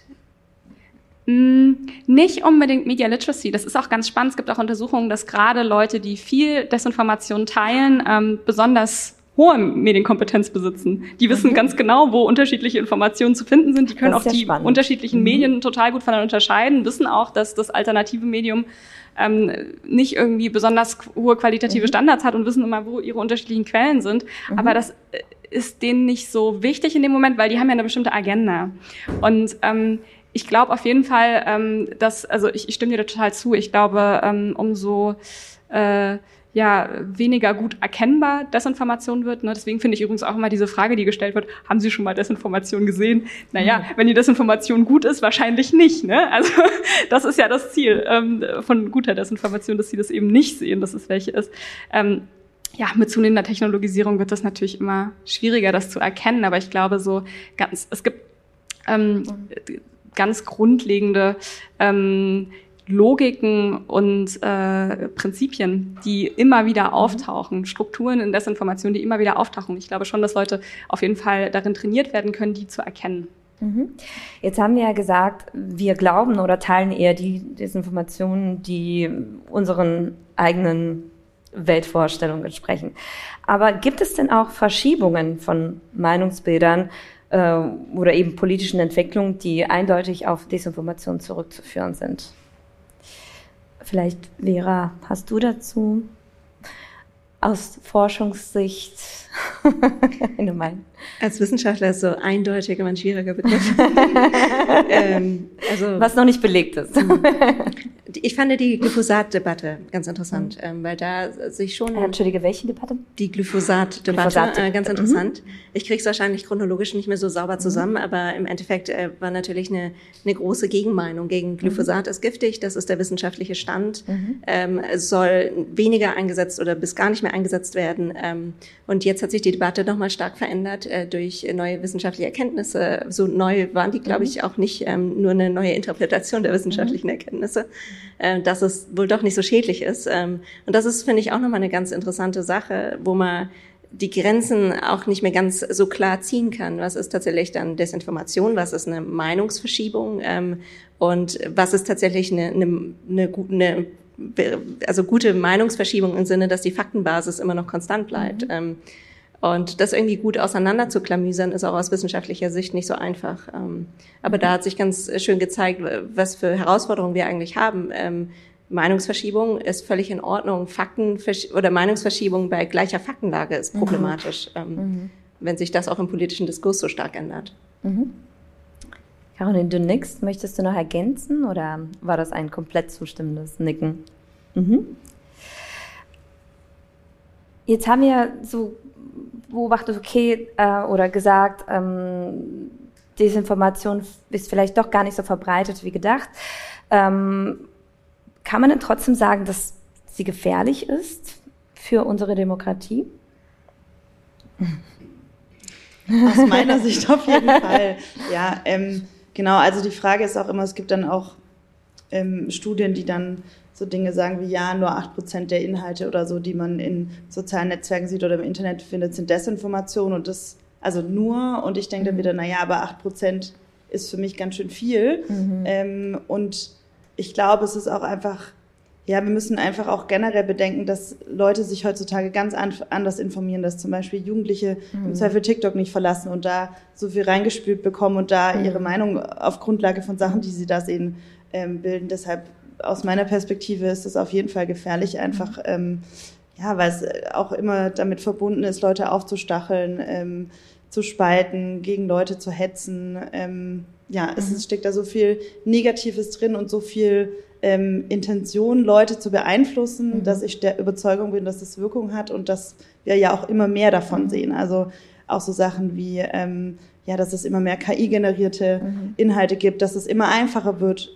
Nicht unbedingt Media Literacy. Das ist auch ganz spannend. Es gibt auch Untersuchungen, dass gerade Leute, die viel Desinformation teilen, ähm, besonders hohe Medienkompetenz besitzen. Die wissen mhm. ganz genau, wo unterschiedliche Informationen zu finden sind. Die können auch die spannend. unterschiedlichen mhm. Medien total gut voneinander unterscheiden, wissen auch, dass das alternative Medium ähm, nicht irgendwie besonders hohe qualitative mhm. Standards hat und wissen immer, wo ihre unterschiedlichen Quellen sind. Mhm. Aber das ist denen nicht so wichtig in dem Moment, weil die haben ja eine bestimmte Agenda. Und ähm, ich glaube auf jeden Fall, ähm, dass, also ich, ich stimme dir da total zu. Ich glaube, ähm, umso äh, ja weniger gut erkennbar Desinformation wird. Ne? Deswegen finde ich übrigens auch immer diese Frage, die gestellt wird: Haben Sie schon mal Desinformation gesehen? Naja, mhm. wenn die Desinformation gut ist, wahrscheinlich nicht. Ne? Also das ist ja das Ziel ähm, von guter Desinformation, dass sie das eben nicht sehen, dass es welche ist. Ähm, Ja, mit zunehmender Technologisierung wird das natürlich immer schwieriger, das zu erkennen. Aber ich glaube, so ganz, es gibt ähm, ganz grundlegende ähm, Logiken und äh, Prinzipien, die immer wieder auftauchen, Strukturen in Desinformation, die immer wieder auftauchen. Ich glaube schon, dass Leute auf jeden Fall darin trainiert werden können, die zu erkennen. Jetzt haben wir ja gesagt, wir glauben oder teilen eher die Desinformationen, die unseren eigenen Weltvorstellungen entsprechen. Aber gibt es denn auch Verschiebungen von Meinungsbildern äh, oder eben politischen Entwicklungen, die eindeutig auf Desinformation zurückzuführen sind? Vielleicht, Vera, hast du dazu aus Forschungssicht eine Meinung? Als Wissenschaftler ist so eindeutig immer ein schwieriger Begriff. ähm, also, was noch nicht belegt ist. Ich fand die Glyphosat-Debatte ganz interessant, mhm. ähm, weil da sich schon... Äh, Entschuldige, welche Debatte? Die Glyphosat-Debatte, Glyphosat. äh, ganz interessant. Mhm. Ich krieg's wahrscheinlich chronologisch nicht mehr so sauber zusammen, mhm. aber im Endeffekt äh, war natürlich eine, eine große Gegenmeinung gegen Glyphosat mhm. ist giftig, das ist der wissenschaftliche Stand, mhm. ähm, es soll weniger eingesetzt oder bis gar nicht mehr eingesetzt werden. Ähm, und jetzt hat sich die Debatte nochmal stark verändert äh, durch neue wissenschaftliche Erkenntnisse. So neu waren die, glaube ich, auch nicht, ähm, nur eine neue Interpretation der wissenschaftlichen mhm. Erkenntnisse, äh, dass es wohl doch nicht so schädlich ist. Ähm, und das ist, finde ich, auch nochmal eine ganz interessante Sache, wo man die Grenzen auch nicht mehr ganz so klar ziehen kann. Was ist tatsächlich dann Desinformation? Was ist eine Meinungsverschiebung? Ähm, und was ist tatsächlich eine, eine, eine, eine also gute Meinungsverschiebung im Sinne, dass die Faktenbasis immer noch konstant bleibt. Mhm. Ähm, und das irgendwie gut auseinander zu klamüsern, ist auch aus wissenschaftlicher Sicht nicht so einfach. Ähm, aber da hat sich ganz schön gezeigt, was für Herausforderungen wir eigentlich haben. Ähm, Meinungsverschiebung ist völlig in Ordnung. Fakten oder Meinungsverschiebung bei gleicher Faktenlage ist problematisch, mhm. Ähm, mhm. wenn sich das auch im politischen Diskurs so stark ändert. Mhm. Caroline, du nickst. Möchtest du noch ergänzen oder war das ein komplett zustimmendes Nicken? Mhm. Jetzt haben wir so beobachtet, okay, äh, oder gesagt, ähm, Desinformation ist vielleicht doch gar nicht so verbreitet wie gedacht. Ähm, kann man denn trotzdem sagen, dass sie gefährlich ist für unsere Demokratie? Aus meiner Sicht auf jeden Fall. Ja, ähm, genau, also die Frage ist auch immer, es gibt dann auch ähm, Studien, die dann so Dinge sagen wie, ja, nur acht Prozent der Inhalte oder so, die man in sozialen Netzwerken sieht oder im Internet findet, sind Desinformation und das, also nur, und ich denke dann wieder, naja, aber acht Prozent ist für mich ganz schön viel. Mhm. Ähm, und ich glaube, es ist auch einfach, ja, wir müssen einfach auch generell bedenken, dass Leute sich heutzutage ganz an, anders informieren, dass zum Beispiel Jugendliche mhm. im Zweifel TikTok nicht verlassen und da so viel reingespült bekommen und da mhm. ihre Meinung auf Grundlage von Sachen, die sie da sehen, ähm, bilden. Deshalb aus meiner Perspektive ist es auf jeden Fall gefährlich, einfach, ähm, ja, weil es auch immer damit verbunden ist, Leute aufzustacheln, ähm, zu spalten, gegen Leute zu hetzen. Ähm, ja, es mhm. steckt da so viel Negatives drin und so viel ähm, Intention, Leute zu beeinflussen, mhm. dass ich der Überzeugung bin, dass das Wirkung hat und dass wir ja auch immer mehr davon mhm. sehen. Also auch so Sachen wie, ähm, ja, dass es immer mehr K I-generierte mhm. Inhalte gibt, dass es immer einfacher wird,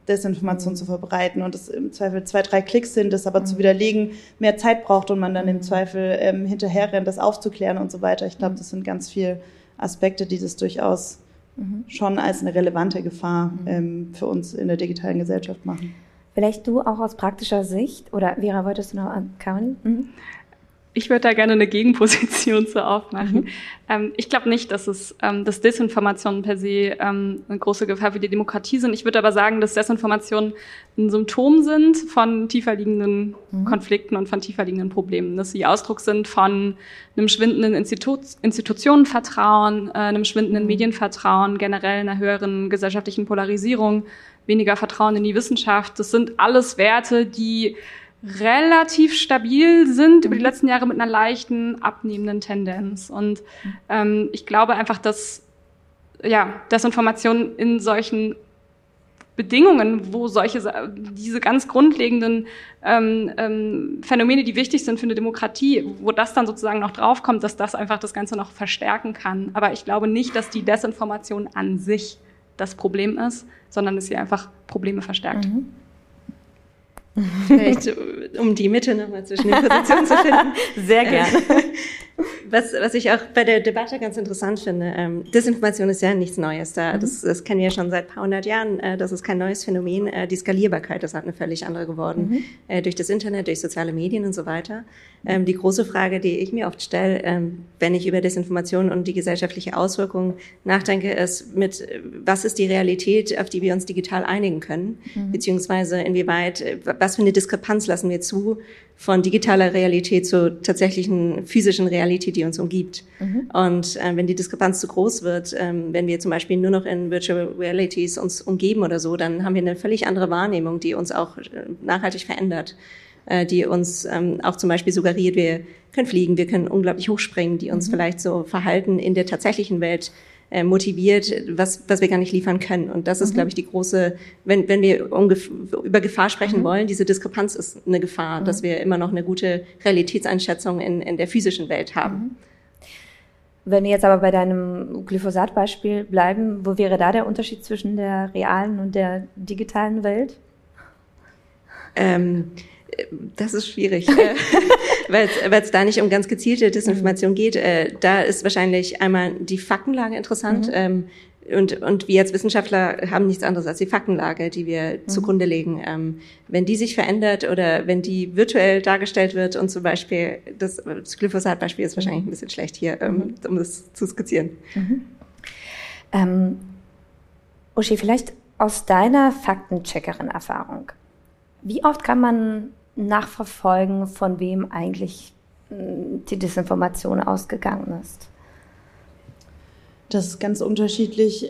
Desinformation mhm. zu verbreiten und es im Zweifel zwei, drei Klicks sind, das aber mhm. zu widerlegen mehr Zeit braucht und man dann im Zweifel ähm, hinterher rennt, das aufzuklären und so weiter. Ich glaube, das sind ganz viele Aspekte, die das durchaus mhm. schon als eine relevante Gefahr mhm. ähm, für uns in der digitalen Gesellschaft machen. Vielleicht du auch aus praktischer Sicht, oder Vera, wolltest du noch an Caroline? Mhm. Ich würde da gerne eine Gegenposition zu aufmachen. Mhm. Ähm, ich glaube nicht, dass es, ähm, dass Desinformationen per se ähm, eine große Gefahr für die Demokratie sind. Ich würde aber sagen, dass Desinformationen ein Symptom sind von tiefer liegenden mhm. Konflikten und von tiefer liegenden Problemen. Dass sie Ausdruck sind von einem schwindenden Institut- Institutionenvertrauen, äh, einem schwindenden mhm. Medienvertrauen, generell einer höheren gesellschaftlichen Polarisierung, weniger Vertrauen in die Wissenschaft. Das sind alles Werte, die relativ stabil sind über die letzten Jahre mit einer leichten abnehmenden Tendenz. Und ähm, ich glaube einfach, dass ja Desinformation in solchen Bedingungen, wo solche diese ganz grundlegenden ähm, ähm, Phänomene, die wichtig sind für eine Demokratie, wo das dann sozusagen noch draufkommt, dass das einfach das Ganze noch verstärken kann. Aber ich glaube nicht, dass die Desinformation an sich das Problem ist, sondern dass sie einfach Probleme verstärkt. Mhm. Vielleicht, um die Mitte nochmal zwischen den Positionen zu finden. Sehr gerne. Was, was ich auch bei der Debatte ganz interessant finde, ähm, Desinformation ist ja nichts Neues. Da, mhm. das, das kennen wir ja schon seit ein paar hundert Jahren. Äh, das ist kein neues Phänomen. Äh, die Skalierbarkeit ist halt eine völlig andere geworden. Mhm. Äh, durch das Internet, durch soziale Medien und so weiter. Ähm, die große Frage, die ich mir oft stelle, ähm, wenn ich über Desinformation und die gesellschaftliche Auswirkungen nachdenke, ist mit, was ist die Realität, auf die wir uns digital einigen können? Mhm. Beziehungsweise inwieweit, was für eine Diskrepanz lassen wir zu von digitaler Realität zur tatsächlichen physischen Realität, die uns umgibt. Mhm. Und äh, wenn die Diskrepanz zu groß wird, ähm, wenn wir zum Beispiel nur noch in Virtual Realities uns umgeben oder so, dann haben wir eine völlig andere Wahrnehmung, die uns auch äh, nachhaltig verändert, äh, die uns ähm, auch zum Beispiel suggeriert, wir können fliegen, wir können unglaublich hochspringen, die uns mhm. vielleicht so Verhalten in der tatsächlichen Welt äh, motiviert, was was wir gar nicht liefern können. Und das ist, mhm. glaube ich, die große, wenn wenn wir ungef- über Gefahr sprechen mhm. wollen, diese Diskrepanz ist eine Gefahr, mhm. dass wir immer noch eine gute Realitätseinschätzung in in der physischen Welt haben. Mhm. Wenn wir jetzt aber bei deinem Glyphosat-Beispiel bleiben, wo wäre da der Unterschied zwischen der realen und der digitalen Welt? Ähm, Das ist schwierig, weil es da nicht um ganz gezielte Desinformation geht. Äh, da ist wahrscheinlich einmal die Faktenlage interessant. Mhm. Ähm, und, und wir als Wissenschaftler haben nichts anderes als die Faktenlage, die wir mhm. zugrunde legen. Ähm, wenn die sich verändert oder wenn die virtuell dargestellt wird und zum Beispiel, das, das Glyphosat-Beispiel ist wahrscheinlich ein bisschen schlecht hier, ähm, mhm. um das zu skizzieren. Mhm. Ähm, Uschi, vielleicht aus deiner Faktencheckerin-Erfahrung. Wie oft kann man nachverfolgen, von wem eigentlich die Desinformation ausgegangen ist? Das ist ganz unterschiedlich.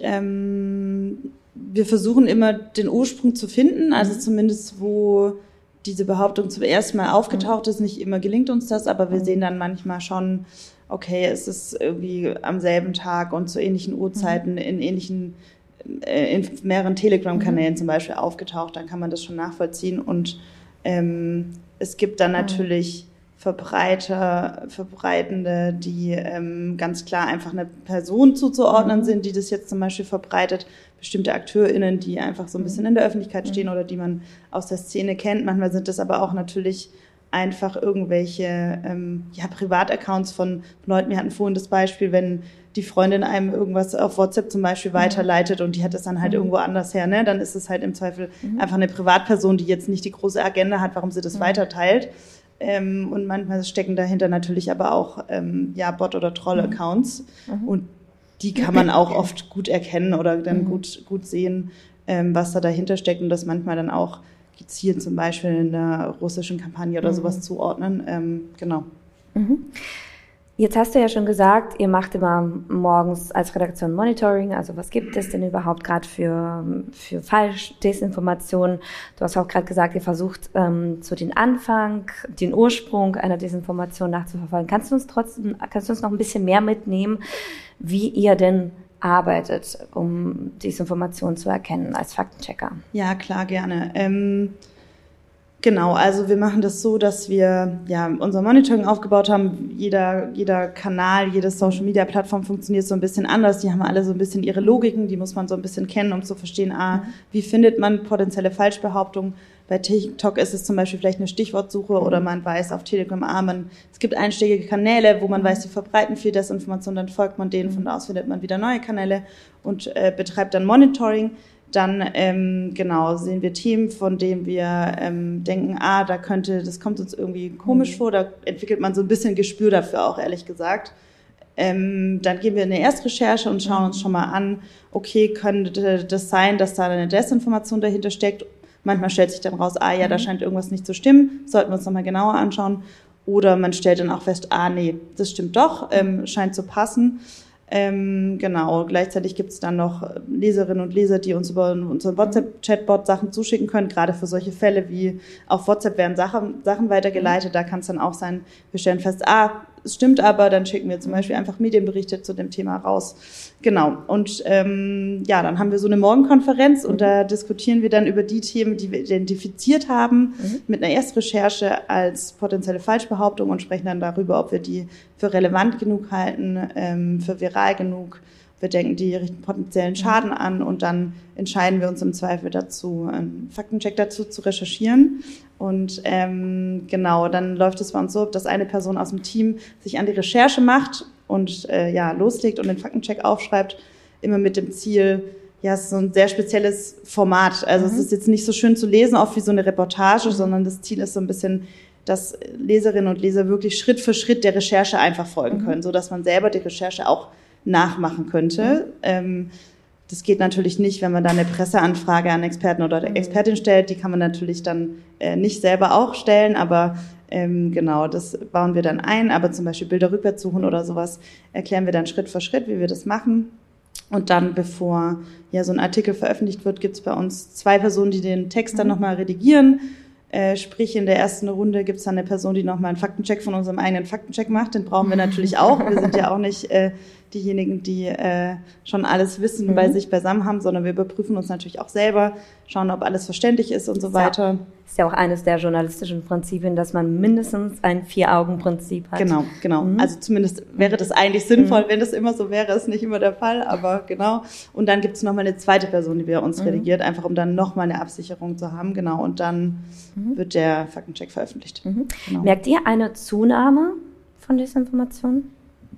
Wir versuchen immer, den Ursprung zu finden, also mhm. zumindest, wo diese Behauptung zum ersten Mal aufgetaucht ist. Nicht immer gelingt uns das, aber wir sehen dann manchmal schon, okay, es ist irgendwie am selben Tag und zu ähnlichen Uhrzeiten mhm. in ähnlichen in mehreren Telegram-Kanälen mhm. zum Beispiel aufgetaucht, dann kann man das schon nachvollziehen. Und ähm, es gibt dann natürlich Verbreiter, Verbreitende, die ähm, ganz klar einfach eine Person zuzuordnen mhm. sind, die das jetzt zum Beispiel verbreitet. Bestimmte AkteurInnen, die einfach so ein bisschen in der Öffentlichkeit stehen mhm. oder die man aus der Szene kennt. Manchmal sind das aber auch natürlich einfach irgendwelche ähm, ja, Privataccounts von Leuten. Wir hatten vorhin das Beispiel, wenn die Freundin einem irgendwas auf WhatsApp zum Beispiel mhm. weiterleitet und die hat es dann halt mhm. irgendwo anders her, ne? Dann ist es halt im Zweifel mhm. einfach eine Privatperson, die jetzt nicht die große Agenda hat, warum sie das mhm. weiterteilt. Ähm, und manchmal stecken dahinter natürlich aber auch ähm, ja, Bot- oder Troll-Accounts. Mhm. Und die kann man auch oft gut erkennen oder dann mhm. gut, gut sehen, ähm, was da dahinter steckt und das manchmal dann auch gezielt zum Beispiel in der russischen Kampagne oder mhm. sowas zuordnen. Ähm, genau. Mhm. Jetzt hast du ja schon gesagt, ihr macht immer morgens als Redaktion Monitoring, also was gibt es denn überhaupt gerade für, für Falsch-Desinformationen? Du hast auch gerade gesagt, ihr versucht ähm, so den Anfang, den Ursprung einer Desinformation nachzuverfolgen. Kannst du uns trotzdem, kannst du uns noch ein bisschen mehr mitnehmen, wie ihr denn arbeitet, um Desinformation zu erkennen als Faktenchecker? Ja, klar, gerne. Ähm Genau, also wir machen das so, dass wir ja unser Monitoring aufgebaut haben. Jeder, jeder Kanal, jede Social-Media-Plattform funktioniert so ein bisschen anders. Die haben alle so ein bisschen ihre Logiken, die muss man so ein bisschen kennen, um zu verstehen, ah, wie findet man potenzielle Falschbehauptungen. Bei TikTok ist es zum Beispiel vielleicht eine Stichwortsuche oder man weiß auf Telegram, ah, man, es gibt einschlägige Kanäle, wo man weiß, die verbreiten viel Desinformation, dann folgt man denen, von da aus findet man wieder neue Kanäle und äh, betreibt dann Monitoring. Dann ähm, genau sehen wir Themen, von denen wir ähm, denken, ah, da könnte, das kommt uns irgendwie komisch mhm. vor, da entwickelt man so ein bisschen Gespür dafür auch, ehrlich gesagt. Ähm, dann gehen wir in eine Erstrecherche und schauen uns schon mal an, okay, könnte das sein, dass da eine Desinformation dahinter steckt? Manchmal stellt sich dann raus, ah ja, da scheint irgendwas nicht zu stimmen, sollten wir uns nochmal genauer anschauen. Oder man stellt dann auch fest, ah nee, das stimmt doch, ähm, scheint zu passen. Ähm, genau, gleichzeitig gibt es dann noch Leserinnen und Leser, die uns über unseren WhatsApp-Chatbot Sachen zuschicken können, gerade für solche Fälle wie auf WhatsApp werden Sachen, Sachen weitergeleitet, da kann es dann auch sein, wir stellen fest, ah, es stimmt aber, dann schicken wir zum Beispiel einfach Medienberichte zu dem Thema raus. Genau, und ähm, ja, dann haben wir so eine Morgenkonferenz und da diskutieren wir dann über die Themen, die wir identifiziert haben, mhm. mit einer Erstrecherche als potenzielle Falschbehauptung und sprechen dann darüber, ob wir die für relevant genug halten, ähm, für viral genug. Wir denken, die richten potenziellen Schaden an und dann entscheiden wir uns im Zweifel dazu, einen Faktencheck dazu zu recherchieren. Und ähm, genau, dann läuft es bei uns so, dass eine Person aus dem Team sich an die Recherche macht und äh, ja loslegt und den Faktencheck aufschreibt, immer mit dem Ziel, ja, es ist so ein sehr spezielles Format. Also mhm. es ist jetzt nicht so schön zu lesen, oft wie so eine Reportage, mhm. sondern das Ziel ist so ein bisschen, dass Leserinnen und Leser wirklich Schritt für Schritt der Recherche einfach folgen mhm. können, so dass man selber die Recherche auch nachmachen könnte. Mhm. Ähm, das geht natürlich nicht, wenn man da eine Presseanfrage an Experten oder mhm. Expertin stellt. Die kann man natürlich dann äh, nicht selber auch stellen, aber ähm, genau, das bauen wir dann ein. Aber zum Beispiel Bilder rückwärts suchen oder sowas erklären wir dann Schritt für Schritt, wie wir das machen. Und dann, bevor ja so ein Artikel veröffentlicht wird, gibt es bei uns zwei Personen, die den Text dann mhm. nochmal redigieren. Äh, sprich, in der ersten Runde gibt es dann eine Person, die nochmal einen Faktencheck von unserem eigenen Faktencheck macht. Den brauchen wir natürlich auch. Wir sind ja auch nicht äh, diejenigen, die äh, schon alles Wissen mhm. bei sich beisammen haben, sondern wir überprüfen uns natürlich auch selber, schauen, ob alles verständlich ist und so weiter. Ja. Ist ja auch eines der journalistischen Prinzipien, dass man mindestens ein Vier-Augen-Prinzip hat. Genau, genau. Mhm. Also zumindest wäre das eigentlich sinnvoll, mhm. wenn das immer so wäre, ist nicht immer der Fall, aber genau. Und dann gibt es nochmal eine zweite Person, die bei uns mhm. redigiert, einfach um dann nochmal eine Absicherung zu haben, genau. Und dann mhm. wird der Faktencheck veröffentlicht. Mhm. Genau. Merkt ihr eine Zunahme von Desinformationen?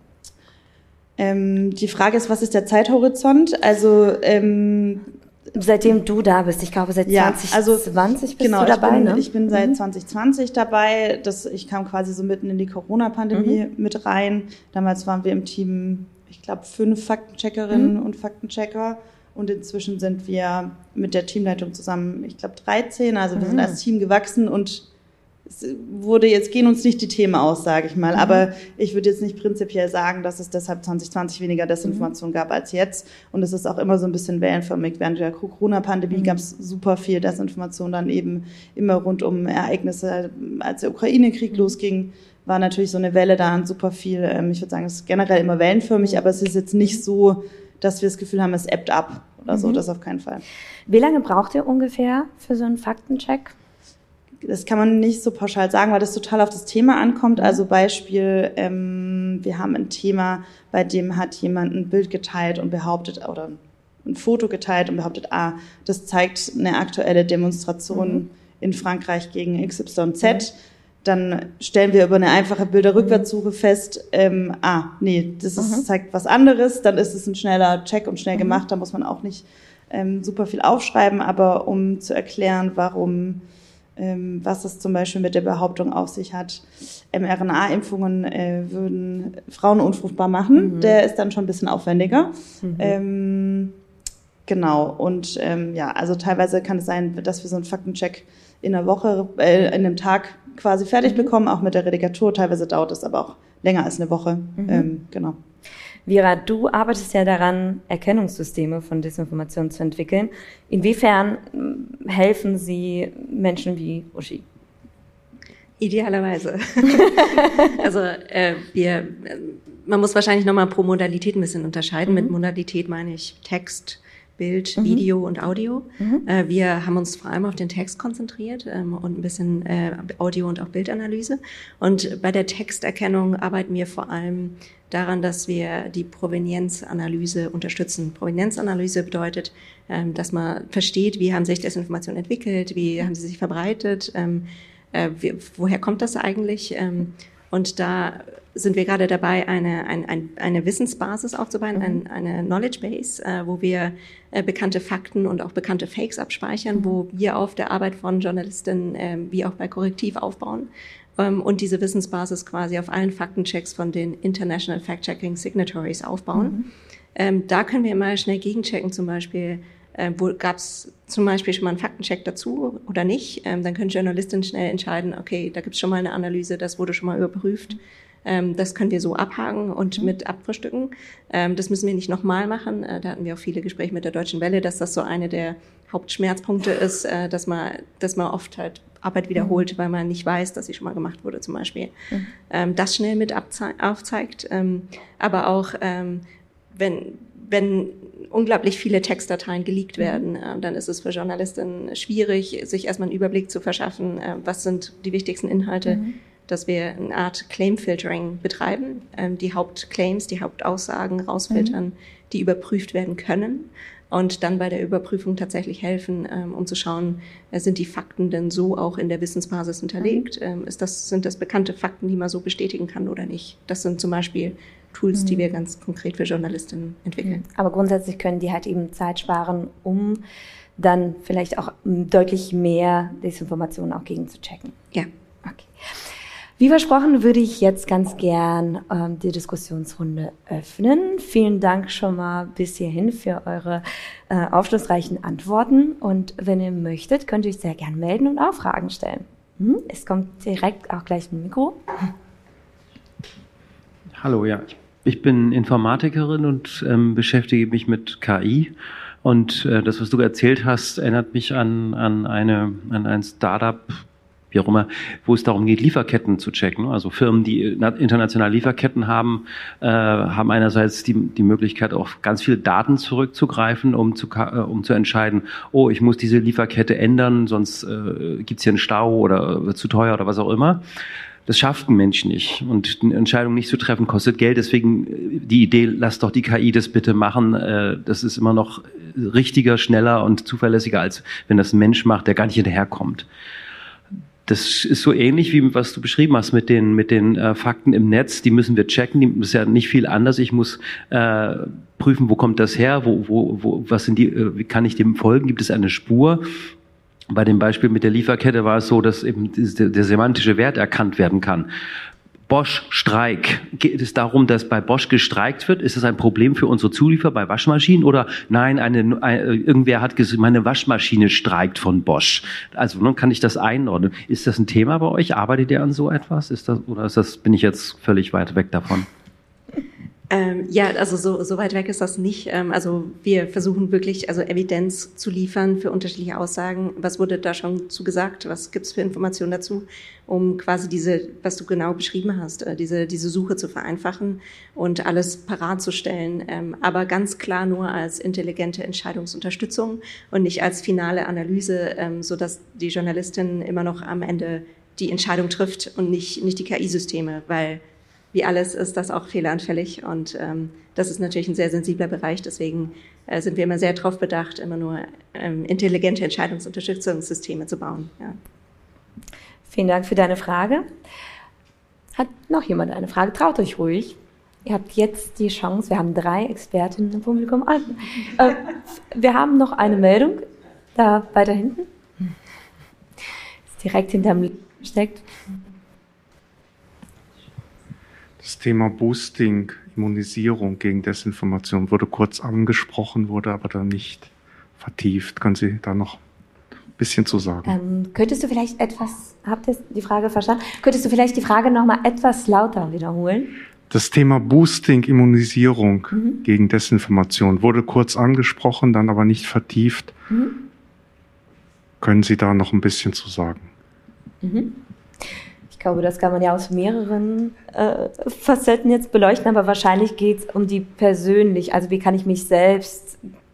Ähm, die Frage ist, was ist der Zeithorizont? Also ähm, seitdem du da bist, ich glaube seit ja, zwanzig zwanzig also, bist genau, du dabei, ich bin, ne? ich bin seit mhm. zwanzig zwanzig dabei. Das, ich kam quasi so mitten in die Corona-Pandemie mhm. mit rein. Damals waren wir im Team, ich glaube, fünf Faktencheckerinnen mhm. und Faktenchecker. Und inzwischen sind wir mit der Teamleitung zusammen, ich glaube, dreizehn. Also wir mhm. sind als Team gewachsen und es wurde, jetzt gehen uns nicht die Themen aus, sage ich mal. Mhm. Aber ich würde jetzt nicht prinzipiell sagen, dass es deshalb zwanzig zwanzig weniger Desinformation mhm. gab als jetzt. Und es ist auch immer so ein bisschen wellenförmig. Während der Corona-Pandemie mhm. gab es super viel Desinformation, dann eben immer rund um Ereignisse. Als der Ukraine-Krieg mhm. losging, war natürlich so eine Welle da und super viel. Ich würde sagen, es ist generell immer wellenförmig, aber es ist jetzt nicht so, dass wir das Gefühl haben, es ebbt ab oder so. Mhm. Das auf keinen Fall. Wie lange braucht ihr ungefähr für so einen Faktencheck? Das kann man nicht so pauschal sagen, weil das total auf das Thema ankommt. Also Beispiel, ähm, wir haben ein Thema, bei dem hat jemand ein Bild geteilt und behauptet, oder ein Foto geteilt und behauptet, ah, das zeigt eine aktuelle Demonstration mhm. in Frankreich gegen X Y Z. Mhm. Dann stellen wir über eine einfache Bilderrückwärtssuche fest, ähm, ah, nee, das ist, mhm. zeigt was anderes. Dann ist es ein schneller Check und schnell mhm. gemacht. Da muss man auch nicht ähm, super viel aufschreiben, aber um zu erklären, warum was es zum Beispiel mit der Behauptung auf sich hat, mRNA-Impfungen äh, würden Frauen unfruchtbar machen. Mhm. Der ist dann schon ein bisschen aufwendiger. Mhm. Ähm, genau. Und ähm, ja, also teilweise kann es sein, dass wir so einen Faktencheck in einer Woche, äh, in einem Tag quasi fertig mhm. bekommen, auch mit der Redigatur. Teilweise dauert es aber auch länger als eine Woche. Mhm. Ähm, genau. Vera, du arbeitest ja daran, Erkennungssysteme von Desinformation zu entwickeln. Inwiefern helfen sie Menschen wie Uschi? Idealerweise. also äh, wir, man muss wahrscheinlich nochmal pro Modalität ein bisschen unterscheiden. Mhm. Mit Modalität meine ich Text, Bild, Mhm. Video und Audio. Mhm. Äh, wir haben uns vor allem auf den Text konzentriert ähm, und ein bisschen äh, Audio- und auch Bildanalyse. Und bei der Texterkennung arbeiten wir vor allem daran, dass wir die Provenienzanalyse unterstützen. Provenienzanalyse bedeutet, ähm, dass man versteht, wie haben sich Desinformationen entwickelt, wie haben sie sich verbreitet, ähm, äh, wie, woher kommt das eigentlich? Ähm, und da sind wir gerade dabei, eine, eine, eine Wissensbasis aufzubauen, mhm. ein, eine Knowledge Base, äh, wo wir äh, bekannte Fakten und auch bekannte Fakes abspeichern, mhm. wo wir auf der Arbeit von Journalistinnen äh, wie auch bei Korrektiv aufbauen ähm, und diese Wissensbasis quasi auf allen Faktenchecks von den International Fact-Checking Signatories aufbauen. Mhm. Ähm, da können wir immer schnell gegenchecken, zum Beispiel, äh, wo gab es zum Beispiel schon mal einen Faktencheck dazu oder nicht. Ähm, dann können Journalistinnen schnell entscheiden, okay, da gibt es schon mal eine Analyse, das wurde schon mal überprüft. Ähm, das können wir so abhaken und mhm. mit abfrühstücken. Ähm, das müssen wir nicht nochmal machen. Äh, da hatten wir auch viele Gespräche mit der Deutschen Welle, dass das so eine der Hauptschmerzpunkte ist, äh, dass man, dass man oft halt Arbeit wiederholt, mhm. weil man nicht weiß, dass sie schon mal gemacht wurde zum Beispiel. Mhm. Ähm, das schnell mit aufzeigt. Ähm, aber auch, ähm, wenn, wenn unglaublich viele Textdateien geleakt werden, äh, dann ist es für Journalistinnen schwierig, sich erstmal einen Überblick zu verschaffen, äh, was sind die wichtigsten Inhalte, mhm. dass wir eine Art Claim-Filtering betreiben, ähm, die Hauptclaims, die Hauptaussagen rausfiltern, mhm. die überprüft werden können und dann bei der Überprüfung tatsächlich helfen, ähm, um zu schauen, äh, sind die Fakten denn so auch in der Wissensbasis hinterlegt? Mhm. Ähm, ist das, sind das bekannte Fakten, die man so bestätigen kann oder nicht? Das sind zum Beispiel Tools, mhm. die wir ganz konkret für Journalistinnen entwickeln. Aber grundsätzlich können die halt eben Zeit sparen, um dann vielleicht auch deutlich mehr Desinformationen auch gegenzuchecken. Ja. Okay. Wie versprochen würde ich jetzt ganz gern ähm, die Diskussionsrunde öffnen. Vielen Dank schon mal bis hierhin für eure äh, aufschlussreichen Antworten. Und wenn ihr möchtet, könnt ihr euch sehr gern melden und auch Fragen stellen. Hm? Es kommt direkt auch gleich ein Mikro. Hallo, ja. Ich bin Informatikerin und ähm, beschäftige mich mit K I. Und äh, das, was du erzählt hast, erinnert mich an, an, eine, an ein Startup, wie auch immer, wo es darum geht, Lieferketten zu checken. Also Firmen, die internationale Lieferketten haben, äh, haben einerseits die, die Möglichkeit, auf ganz viele Daten zurückzugreifen, um zu, äh, um zu entscheiden, oh, ich muss diese Lieferkette ändern, sonst äh, gibt's hier einen Stau oder wird zu teuer oder was auch immer. Das schafft ein Mensch nicht. Und eine Entscheidung nicht zu treffen, kostet Geld. Deswegen die Idee, lass doch die K I das bitte machen. Äh, das ist immer noch richtiger, schneller und zuverlässiger, als wenn das ein Mensch macht, der gar nicht hinterherkommt. Das ist so ähnlich wie was du beschrieben hast mit den mit den äh, Fakten im Netz. Die müssen wir checken. Die ist ja nicht viel anders. Ich muss äh, prüfen, wo kommt das her? Wo wo wo was sind die? Äh, wie kann ich dem folgen? Gibt es eine Spur? Bei dem Beispiel mit der Lieferkette war es so, dass eben der, der semantische Wert erkannt werden kann. Bosch-Streik. Geht es darum, dass bei Bosch gestreikt wird? Ist das ein Problem für unsere Zulieferer bei Waschmaschinen? Oder nein, eine, eine, irgendwer hat gesagt, meine Waschmaschine streikt von Bosch. Also nun kann ich das einordnen. Ist das ein Thema bei euch? Arbeitet ihr an so etwas? Ist das, oder ist das, bin ich jetzt völlig weit weg davon? Ähm, ja, also so, so weit weg ist das nicht. Ähm, also wir versuchen wirklich, also Evidenz zu liefern für unterschiedliche Aussagen. Was wurde da schon zu gesagt? Was gibt's für Informationen dazu, um quasi diese, was du genau beschrieben hast, äh, diese diese Suche zu vereinfachen und alles parat zu stellen, ähm, aber ganz klar nur als intelligente Entscheidungsunterstützung und nicht als finale Analyse, ähm, so dass die Journalistin immer noch am Ende die Entscheidung trifft und nicht nicht die K I-Systeme, weil wie alles ist das auch fehleranfällig und ähm, das ist natürlich ein sehr sensibler Bereich, deswegen äh, sind wir immer sehr darauf bedacht, immer nur ähm, intelligente Entscheidungsunterstützungssysteme zu bauen. Ja. Vielen Dank für deine Frage. Hat noch jemand eine Frage? Traut euch ruhig. Ihr habt jetzt die Chance, wir haben drei Expertinnen im Publikum. Ah, äh, wir haben noch eine Meldung, da weiter hinten. Ist direkt hinterm steckt. Das Thema Boosting, Immunisierung gegen Desinformation wurde kurz angesprochen, wurde aber dann nicht vertieft. Können Sie da noch ein bisschen zu sagen? Ähm, könntest du vielleicht etwas, habt ihr die Frage verstanden? Könntest du vielleicht die Frage noch mal etwas lauter wiederholen? Das Thema Boosting, Immunisierung mhm. gegen Desinformation wurde kurz angesprochen, dann aber nicht vertieft. Mhm. Können Sie da noch ein bisschen zu sagen? Mhm. Ich glaube, das kann man ja aus mehreren äh, Facetten jetzt beleuchten, aber wahrscheinlich geht es um die persönlich, also wie kann ich mich selbst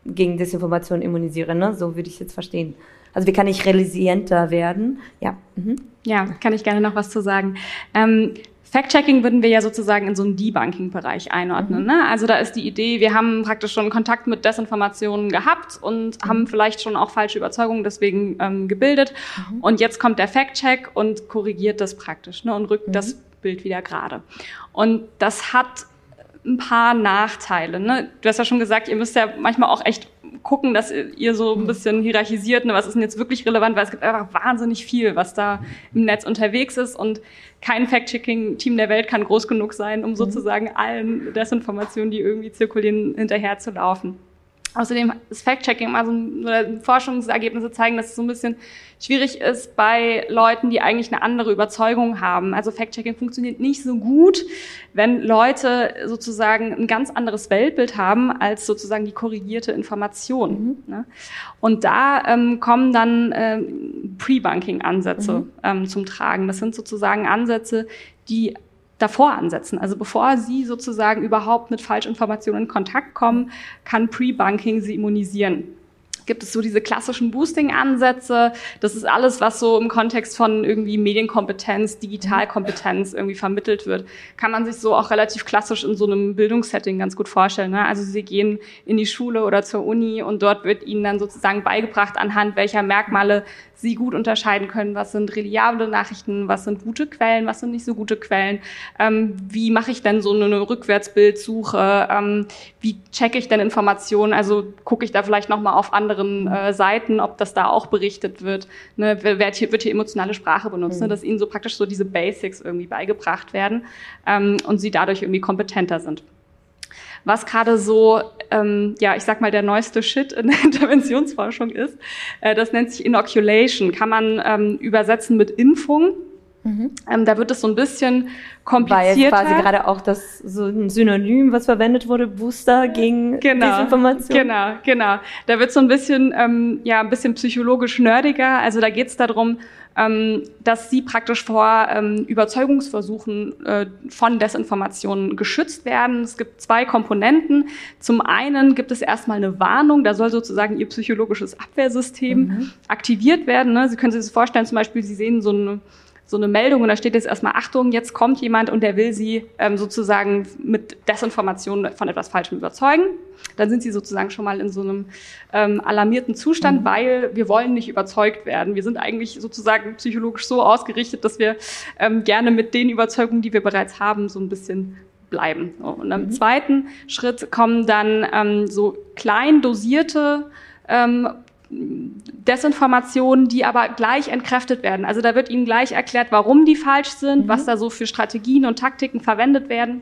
gegen Desinformation immunisiere, ne? So würde ich es jetzt verstehen. Also wie kann ich resilienter werden? Ja. Mhm. Ja, kann ich gerne noch was zu sagen. Ähm, Fact-Checking würden wir ja sozusagen in so einen Debunking-Bereich einordnen. Mhm. Ne? Also da ist die Idee, wir haben praktisch schon Kontakt mit Desinformationen gehabt und mhm. haben vielleicht schon auch falsche Überzeugungen deswegen ähm, gebildet. Mhm. Und jetzt kommt der Fact-Check und korrigiert das praktisch, ne? Und rückt mhm. das Bild wieder gerade. Und das hat ein paar Nachteile. Ne? Du hast ja schon gesagt, ihr müsst ja manchmal auch echt gucken, dass ihr so ein bisschen hierarchisiert, ne? Was ist denn jetzt wirklich relevant, weil es gibt einfach wahnsinnig viel, was da im Netz unterwegs ist und kein Fact-Checking-Team der Welt kann groß genug sein, um sozusagen allen Desinformationen, die irgendwie zirkulieren, hinterherzulaufen. Außerdem ist Fact-Checking immer so ein, oder Forschungsergebnisse zeigen, dass es so ein bisschen schwierig ist bei Leuten, die eigentlich eine andere Überzeugung haben. Also Fact-Checking funktioniert nicht so gut, wenn Leute sozusagen ein ganz anderes Weltbild haben als sozusagen die korrigierte Information. Mhm. Ne? Und da ähm, kommen dann ähm, Pre-Bunking-Ansätze mhm. ähm, zum Tragen. Das sind sozusagen Ansätze, die davor ansetzen. Also bevor Sie sozusagen überhaupt mit Falschinformationen in Kontakt kommen, kann Pre-Bunking Sie immunisieren. Gibt es so diese klassischen Boosting-Ansätze. Das ist alles, was so im Kontext von irgendwie Medienkompetenz, Digitalkompetenz irgendwie vermittelt wird. Kann man sich so auch relativ klassisch in so einem Bildungssetting ganz gut vorstellen. Ne? Also Sie gehen in die Schule oder zur Uni und dort wird Ihnen dann sozusagen beigebracht, anhand welcher Merkmale Sie gut unterscheiden können, was sind reliable Nachrichten, was sind gute Quellen, was sind nicht so gute Quellen, ähm, wie mache ich denn so eine Rückwärtsbildsuche, ähm, wie checke ich denn Informationen, also gucke ich da vielleicht nochmal auf anderen äh, Seiten, ob das da auch berichtet wird, ne? wird, hier, wird hier emotionale Sprache benutzt, mhm. ne? Dass ihnen so praktisch so diese Basics irgendwie beigebracht werden ähm, und sie dadurch irgendwie kompetenter sind. Was gerade so, ähm, ja, ich sag mal, der neueste Shit in der Interventionsforschung ist, äh, das nennt sich Inoculation. Kann man ähm, übersetzen mit Impfung. Mhm. Ähm, da wird es so ein bisschen komplizierter. War jetzt quasi gerade auch das so ein Synonym, was verwendet wurde, Booster gegen genau, Desinformation. Genau, genau. Da wird so ein bisschen, ähm, ja, ein bisschen psychologisch nerdiger. Also da geht es darum, ähm, dass sie praktisch vor ähm, Überzeugungsversuchen äh, von Desinformationen geschützt werden. Es gibt zwei Komponenten. Zum einen gibt es erstmal eine Warnung, da soll sozusagen ihr psychologisches Abwehrsystem mhm. aktiviert werden. Ne? Sie können sich das vorstellen, zum Beispiel, Sie sehen so eine so eine Meldung und da steht jetzt erstmal, Achtung, jetzt kommt jemand und der will Sie ähm, sozusagen mit Desinformation von etwas Falschem überzeugen. Dann sind Sie sozusagen schon mal in so einem ähm, alarmierten Zustand, mhm. weil wir wollen nicht überzeugt werden. Wir sind eigentlich sozusagen psychologisch so ausgerichtet, dass wir ähm, gerne mit den Überzeugungen, die wir bereits haben, so ein bisschen bleiben. So, und im mhm. zweiten Schritt kommen dann ähm, so klein dosierte ähm, Desinformationen, die aber gleich entkräftet werden. Also da wird Ihnen gleich erklärt, warum die falsch sind, mhm. was da so für Strategien und Taktiken verwendet werden.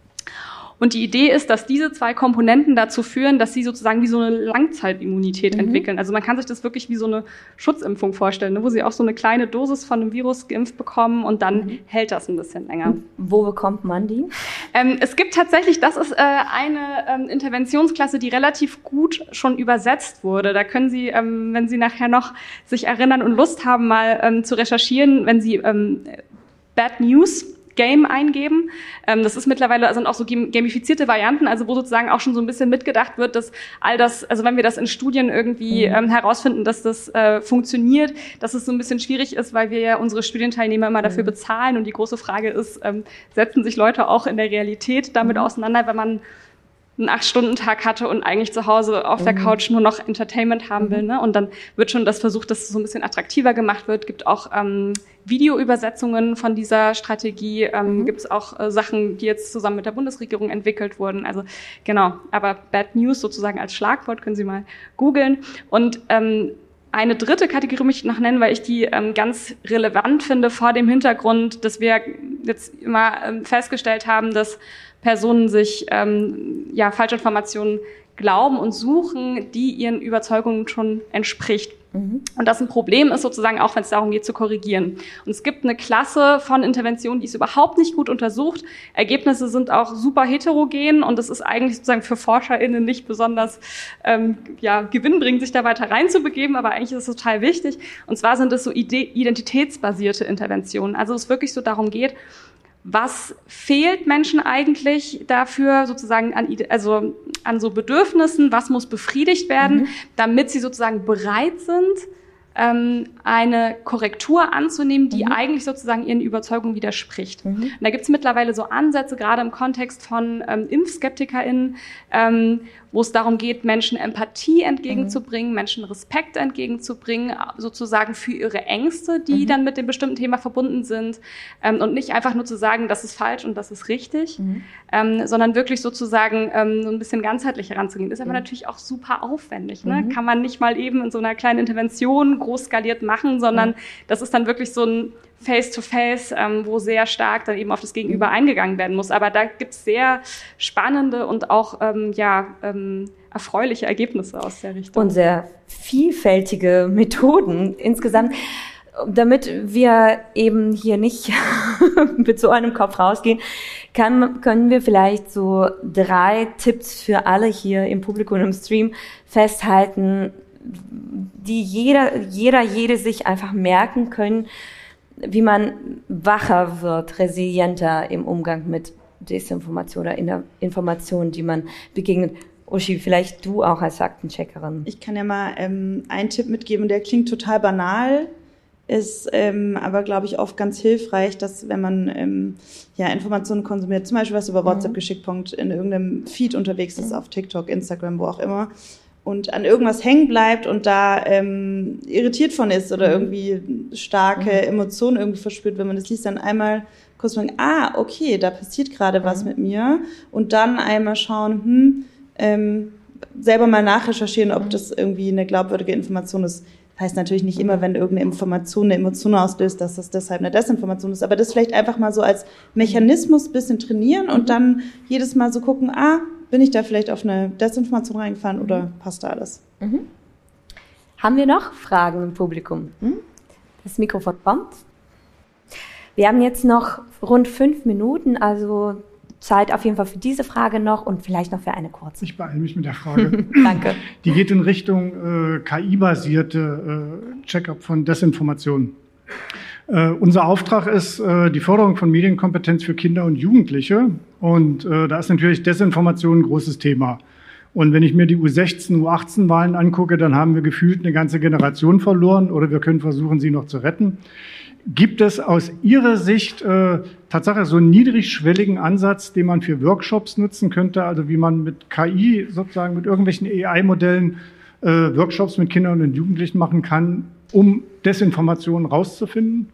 Und die Idee ist, dass diese zwei Komponenten dazu führen, dass sie sozusagen wie so eine Langzeitimmunität mhm. entwickeln. Also man kann sich das wirklich wie so eine Schutzimpfung vorstellen, ne, wo sie auch so eine kleine Dosis von einem Virus geimpft bekommen und dann mhm. hält das ein bisschen länger. Und wo bekommt man die? Ähm, es gibt tatsächlich, das ist äh, eine ähm, Interventionsklasse, die relativ gut schon übersetzt wurde. Da können Sie, ähm, wenn Sie nachher noch sich erinnern und Lust haben, mal ähm, zu recherchieren, wenn Sie ähm, Bad News Game eingeben. Ähm, das ist mittlerweile, sind auch so gamifizierte Varianten, also wo sozusagen auch schon so ein bisschen mitgedacht wird, dass all das, also wenn wir das in Studien irgendwie ähm, herausfinden, dass das äh, funktioniert, dass es so ein bisschen schwierig ist, weil wir ja unsere Studienteilnehmer immer dafür bezahlen und die große Frage ist, ähm, setzen sich Leute auch in der Realität damit auseinander, wenn man einen Acht-Stunden-Tag hatte und eigentlich zu Hause auf der Couch nur noch Entertainment haben will, ne? Und dann wird schon das versucht, dass es so ein bisschen attraktiver gemacht wird. Gibt auch ähm, Videoübersetzungen von dieser Strategie. Ähm, mhm. Gibt es auch äh, Sachen, die jetzt zusammen mit der Bundesregierung entwickelt wurden. Also genau, aber Bad News sozusagen als Schlagwort können Sie mal googeln. Und ähm, eine dritte Kategorie möchte ich noch nennen, weil ich die ähm, ganz relevant finde vor dem Hintergrund, dass wir jetzt immer ähm, festgestellt haben, dass Personen sich ähm, ja Falschinformationen glauben und suchen, die ihren Überzeugungen schon entspricht. Mhm. Und das ein Problem ist sozusagen auch, wenn es darum geht zu korrigieren. Und es gibt eine Klasse von Interventionen, die ist überhaupt nicht gut untersucht. Ergebnisse sind auch super heterogen und es ist eigentlich sozusagen für ForscherInnen nicht besonders ähm, ja, gewinnbringend, sich da weiter reinzubegeben, aber eigentlich ist es total wichtig. Und zwar sind es so ide- identitätsbasierte Interventionen. Also es wirklich so darum geht, was fehlt Menschen eigentlich dafür sozusagen an, also an so Bedürfnissen, was muss befriedigt werden, mhm. damit sie sozusagen bereit sind, eine Korrektur anzunehmen, die mhm. eigentlich sozusagen ihren Überzeugungen widerspricht. Mhm. Und da gibt es mittlerweile so Ansätze, gerade im Kontext von ähm, ImpfskeptikerInnen, ähm, wo es darum geht, Menschen Empathie entgegenzubringen, mhm. Menschen Respekt entgegenzubringen, sozusagen für ihre Ängste, die mhm. dann mit dem bestimmten Thema verbunden sind, ähm, und nicht einfach nur zu sagen, das ist falsch und das ist richtig, mhm. ähm, sondern wirklich sozusagen ähm, so ein bisschen ganzheitlich heranzugehen. Ist aber mhm. natürlich auch super aufwendig. Ne? Mhm. Kann man nicht mal eben in so einer kleinen Intervention groß skaliert machen, sondern mhm. das ist dann wirklich so ein Face-to-Face, ähm, wo sehr stark dann eben auf das Gegenüber eingegangen werden muss. Aber da gibt es sehr spannende und auch ähm, ja, ähm, erfreuliche Ergebnisse aus der Richtung. Und sehr vielfältige Methoden insgesamt, damit wir eben hier nicht mit so einem Kopf rausgehen, kann, können wir vielleicht so drei Tipps für alle hier im Publikum und im Stream festhalten, die jeder, jeder, jede sich einfach merken können, wie man wacher wird, resilienter im Umgang mit Desinformation oder in der Information, die man begegnet. Uschi, vielleicht du auch als Faktencheckerin. Ich kann ja mal ähm, einen Tipp mitgeben, der klingt total banal, ist ähm, aber, glaube ich, oft ganz hilfreich, dass wenn man ähm, ja Informationen konsumiert, zum Beispiel was über WhatsApp mhm. geschickt bekommt, in irgendeinem Feed unterwegs ist, mhm. auf TikTok, Instagram, wo auch immer, und an irgendwas hängen bleibt und da ähm, irritiert von ist oder irgendwie starke mhm. Emotionen irgendwie verspürt, wenn man das liest, dann einmal kurz mal, ah, okay, da passiert gerade mhm. was mit mir, und dann einmal schauen, hm, ähm, selber mal nachrecherchieren, ob mhm. das irgendwie eine glaubwürdige Information ist. Das heißt natürlich nicht immer, wenn irgendeine Information eine Emotion auslöst, dass das deshalb eine Desinformation ist, aber das vielleicht einfach mal so als Mechanismus bisschen trainieren und dann jedes Mal so gucken, ah, bin ich da vielleicht auf eine Desinformation reingefahren oder passt da alles? Mhm. Haben wir noch Fragen im Publikum? Hm? Das Mikrofon kommt. Wir haben jetzt noch rund fünf Minuten, also Zeit auf jeden Fall für diese Frage noch und vielleicht noch für eine kurze. Ich beeile mich mit der Frage. Danke. Die geht in Richtung äh, K I-basierte äh, Check-up von Desinformationen. Äh, unser Auftrag ist äh, die Förderung von Medienkompetenz für Kinder und Jugendliche. Und äh, da ist natürlich Desinformation ein großes Thema. Und wenn ich mir die U sechzehn, U achtzehn Wahlen angucke, dann haben wir gefühlt eine ganze Generation verloren oder wir können versuchen, sie noch zu retten. Gibt es aus Ihrer Sicht äh, Tatsache so einen niedrigschwelligen Ansatz, den man für Workshops nutzen könnte? Also wie man mit K I sozusagen, mit irgendwelchen A I-Modellen äh, Workshops mit Kindern und Jugendlichen machen kann, um Desinformationen rauszufinden?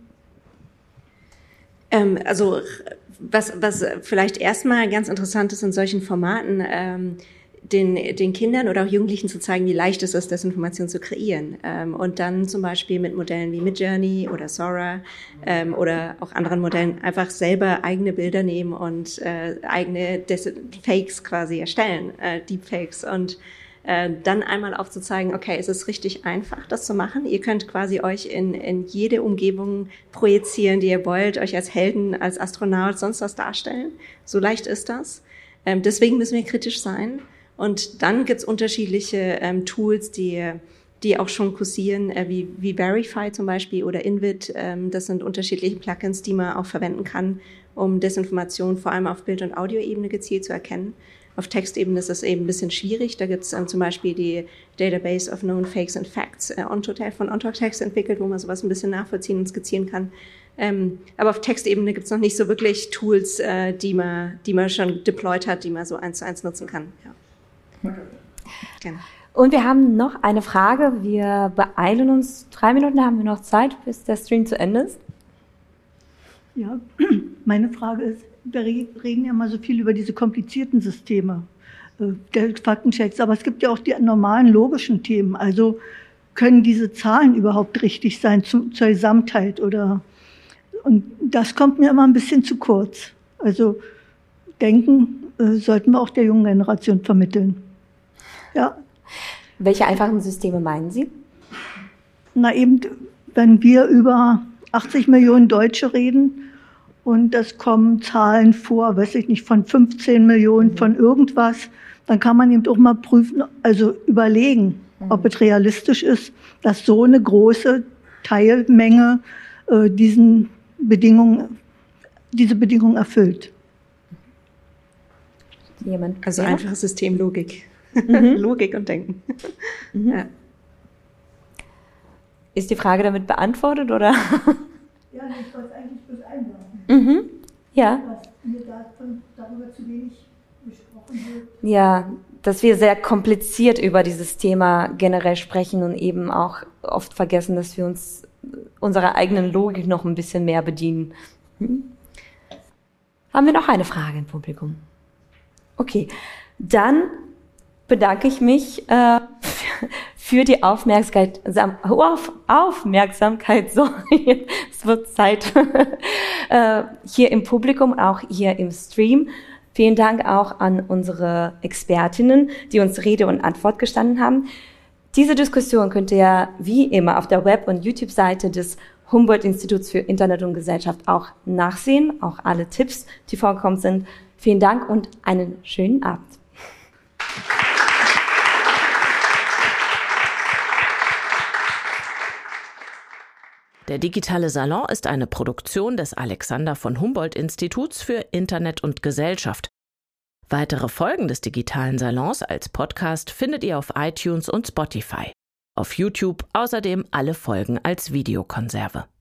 Ähm, also was, was vielleicht erstmal ganz interessant ist in solchen Formaten, ähm, den, den Kindern oder auch Jugendlichen zu zeigen, wie leicht es ist, Desinformation zu kreieren. Ähm, und dann zum Beispiel mit Modellen wie Midjourney oder Sora ähm, oder auch anderen Modellen einfach selber eigene Bilder nehmen und äh, eigene Des- Fakes quasi erstellen, äh, Deepfakes, und äh, dann einmal aufzuzeigen, okay, es ist richtig einfach, das zu machen. Ihr könnt quasi euch in, in jede Umgebung projizieren, die ihr wollt, euch als Helden, als Astronaut, sonst was darstellen. So leicht ist das. Ähm, deswegen müssen wir kritisch sein. Und dann gibt's unterschiedliche ähm, Tools, die, die auch schon kursieren, äh, wie, wie Verify zum Beispiel oder Invid. Ähm, das sind unterschiedliche Plugins, die man auch verwenden kann, um Desinformation vor allem auf Bild- und Audioebene gezielt zu erkennen. Auf Textebene ist das eben ein bisschen schwierig. Da gibt's ähm, zum Beispiel die Database of Known Fakes and Facts äh, von OnTalkText entwickelt, wo man sowas ein bisschen nachvollziehen und skizzieren kann. Ähm, aber auf Textebene gibt's noch nicht so wirklich Tools, äh, die man, die man schon deployed hat, die man so eins zu eins nutzen kann. Ja. Gerne. Und wir haben noch eine Frage. Wir beeilen uns. Drei Minuten haben wir noch Zeit, bis der Stream zu Ende ist. Ja, meine Frage ist, wir reden ja mal so viel über diese komplizierten Systeme äh, der Faktenchecks, aber es gibt ja auch die normalen logischen Themen. Also können diese Zahlen überhaupt richtig sein zu, zur Gesamtheit? Oder, und das kommt mir immer ein bisschen zu kurz. Also denken äh, sollten wir auch der jungen Generation vermitteln. Ja. Welche einfachen Systeme meinen Sie? Na eben, wenn wir über achtzig Millionen Deutsche reden und es kommen Zahlen vor, weiß ich nicht, von fünfzehn Millionen, mhm. von irgendwas, dann kann man eben auch mal prüfen, also überlegen, mhm. ob es realistisch ist, dass so eine große Teilmenge äh, diesen Bedingungen diese Bedingung erfüllt. Jemand? Also ja? einfache Systemlogik. Mhm. Logik und Denken. Mhm. Ja. Ist die Frage damit beantwortet, oder? Ja, ich wollte eigentlich bloß einwerfen. Mhm. Ja. Dass mir davon, darüber zu wenig gesprochen wird. Ja, dass wir sehr kompliziert über dieses Thema generell sprechen und eben auch oft vergessen, dass wir uns unserer eigenen Logik noch ein bisschen mehr bedienen. Hm? Haben wir noch eine Frage im Publikum? Okay, dann bedanke ich mich äh, für die Aufmerksamkeit. Auf, Aufmerksamkeit, sorry, es wird Zeit. äh, hier im Publikum, auch hier im Stream. Vielen Dank auch an unsere Expertinnen, die uns Rede und Antwort gestanden haben. Diese Diskussion könnt ihr wie immer auf der Web- und YouTube-Seite des Humboldt-Instituts für Internet und Gesellschaft auch nachsehen. Auch alle Tipps, die vorgekommen sind. Vielen Dank und einen schönen Abend. Der digitale Salon ist eine Produktion des Alexander von Humboldt-Instituts für Internet und Gesellschaft. Weitere Folgen des digitalen Salons als Podcast findet ihr auf iTunes und Spotify. Auf YouTube außerdem alle Folgen als Videokonserve.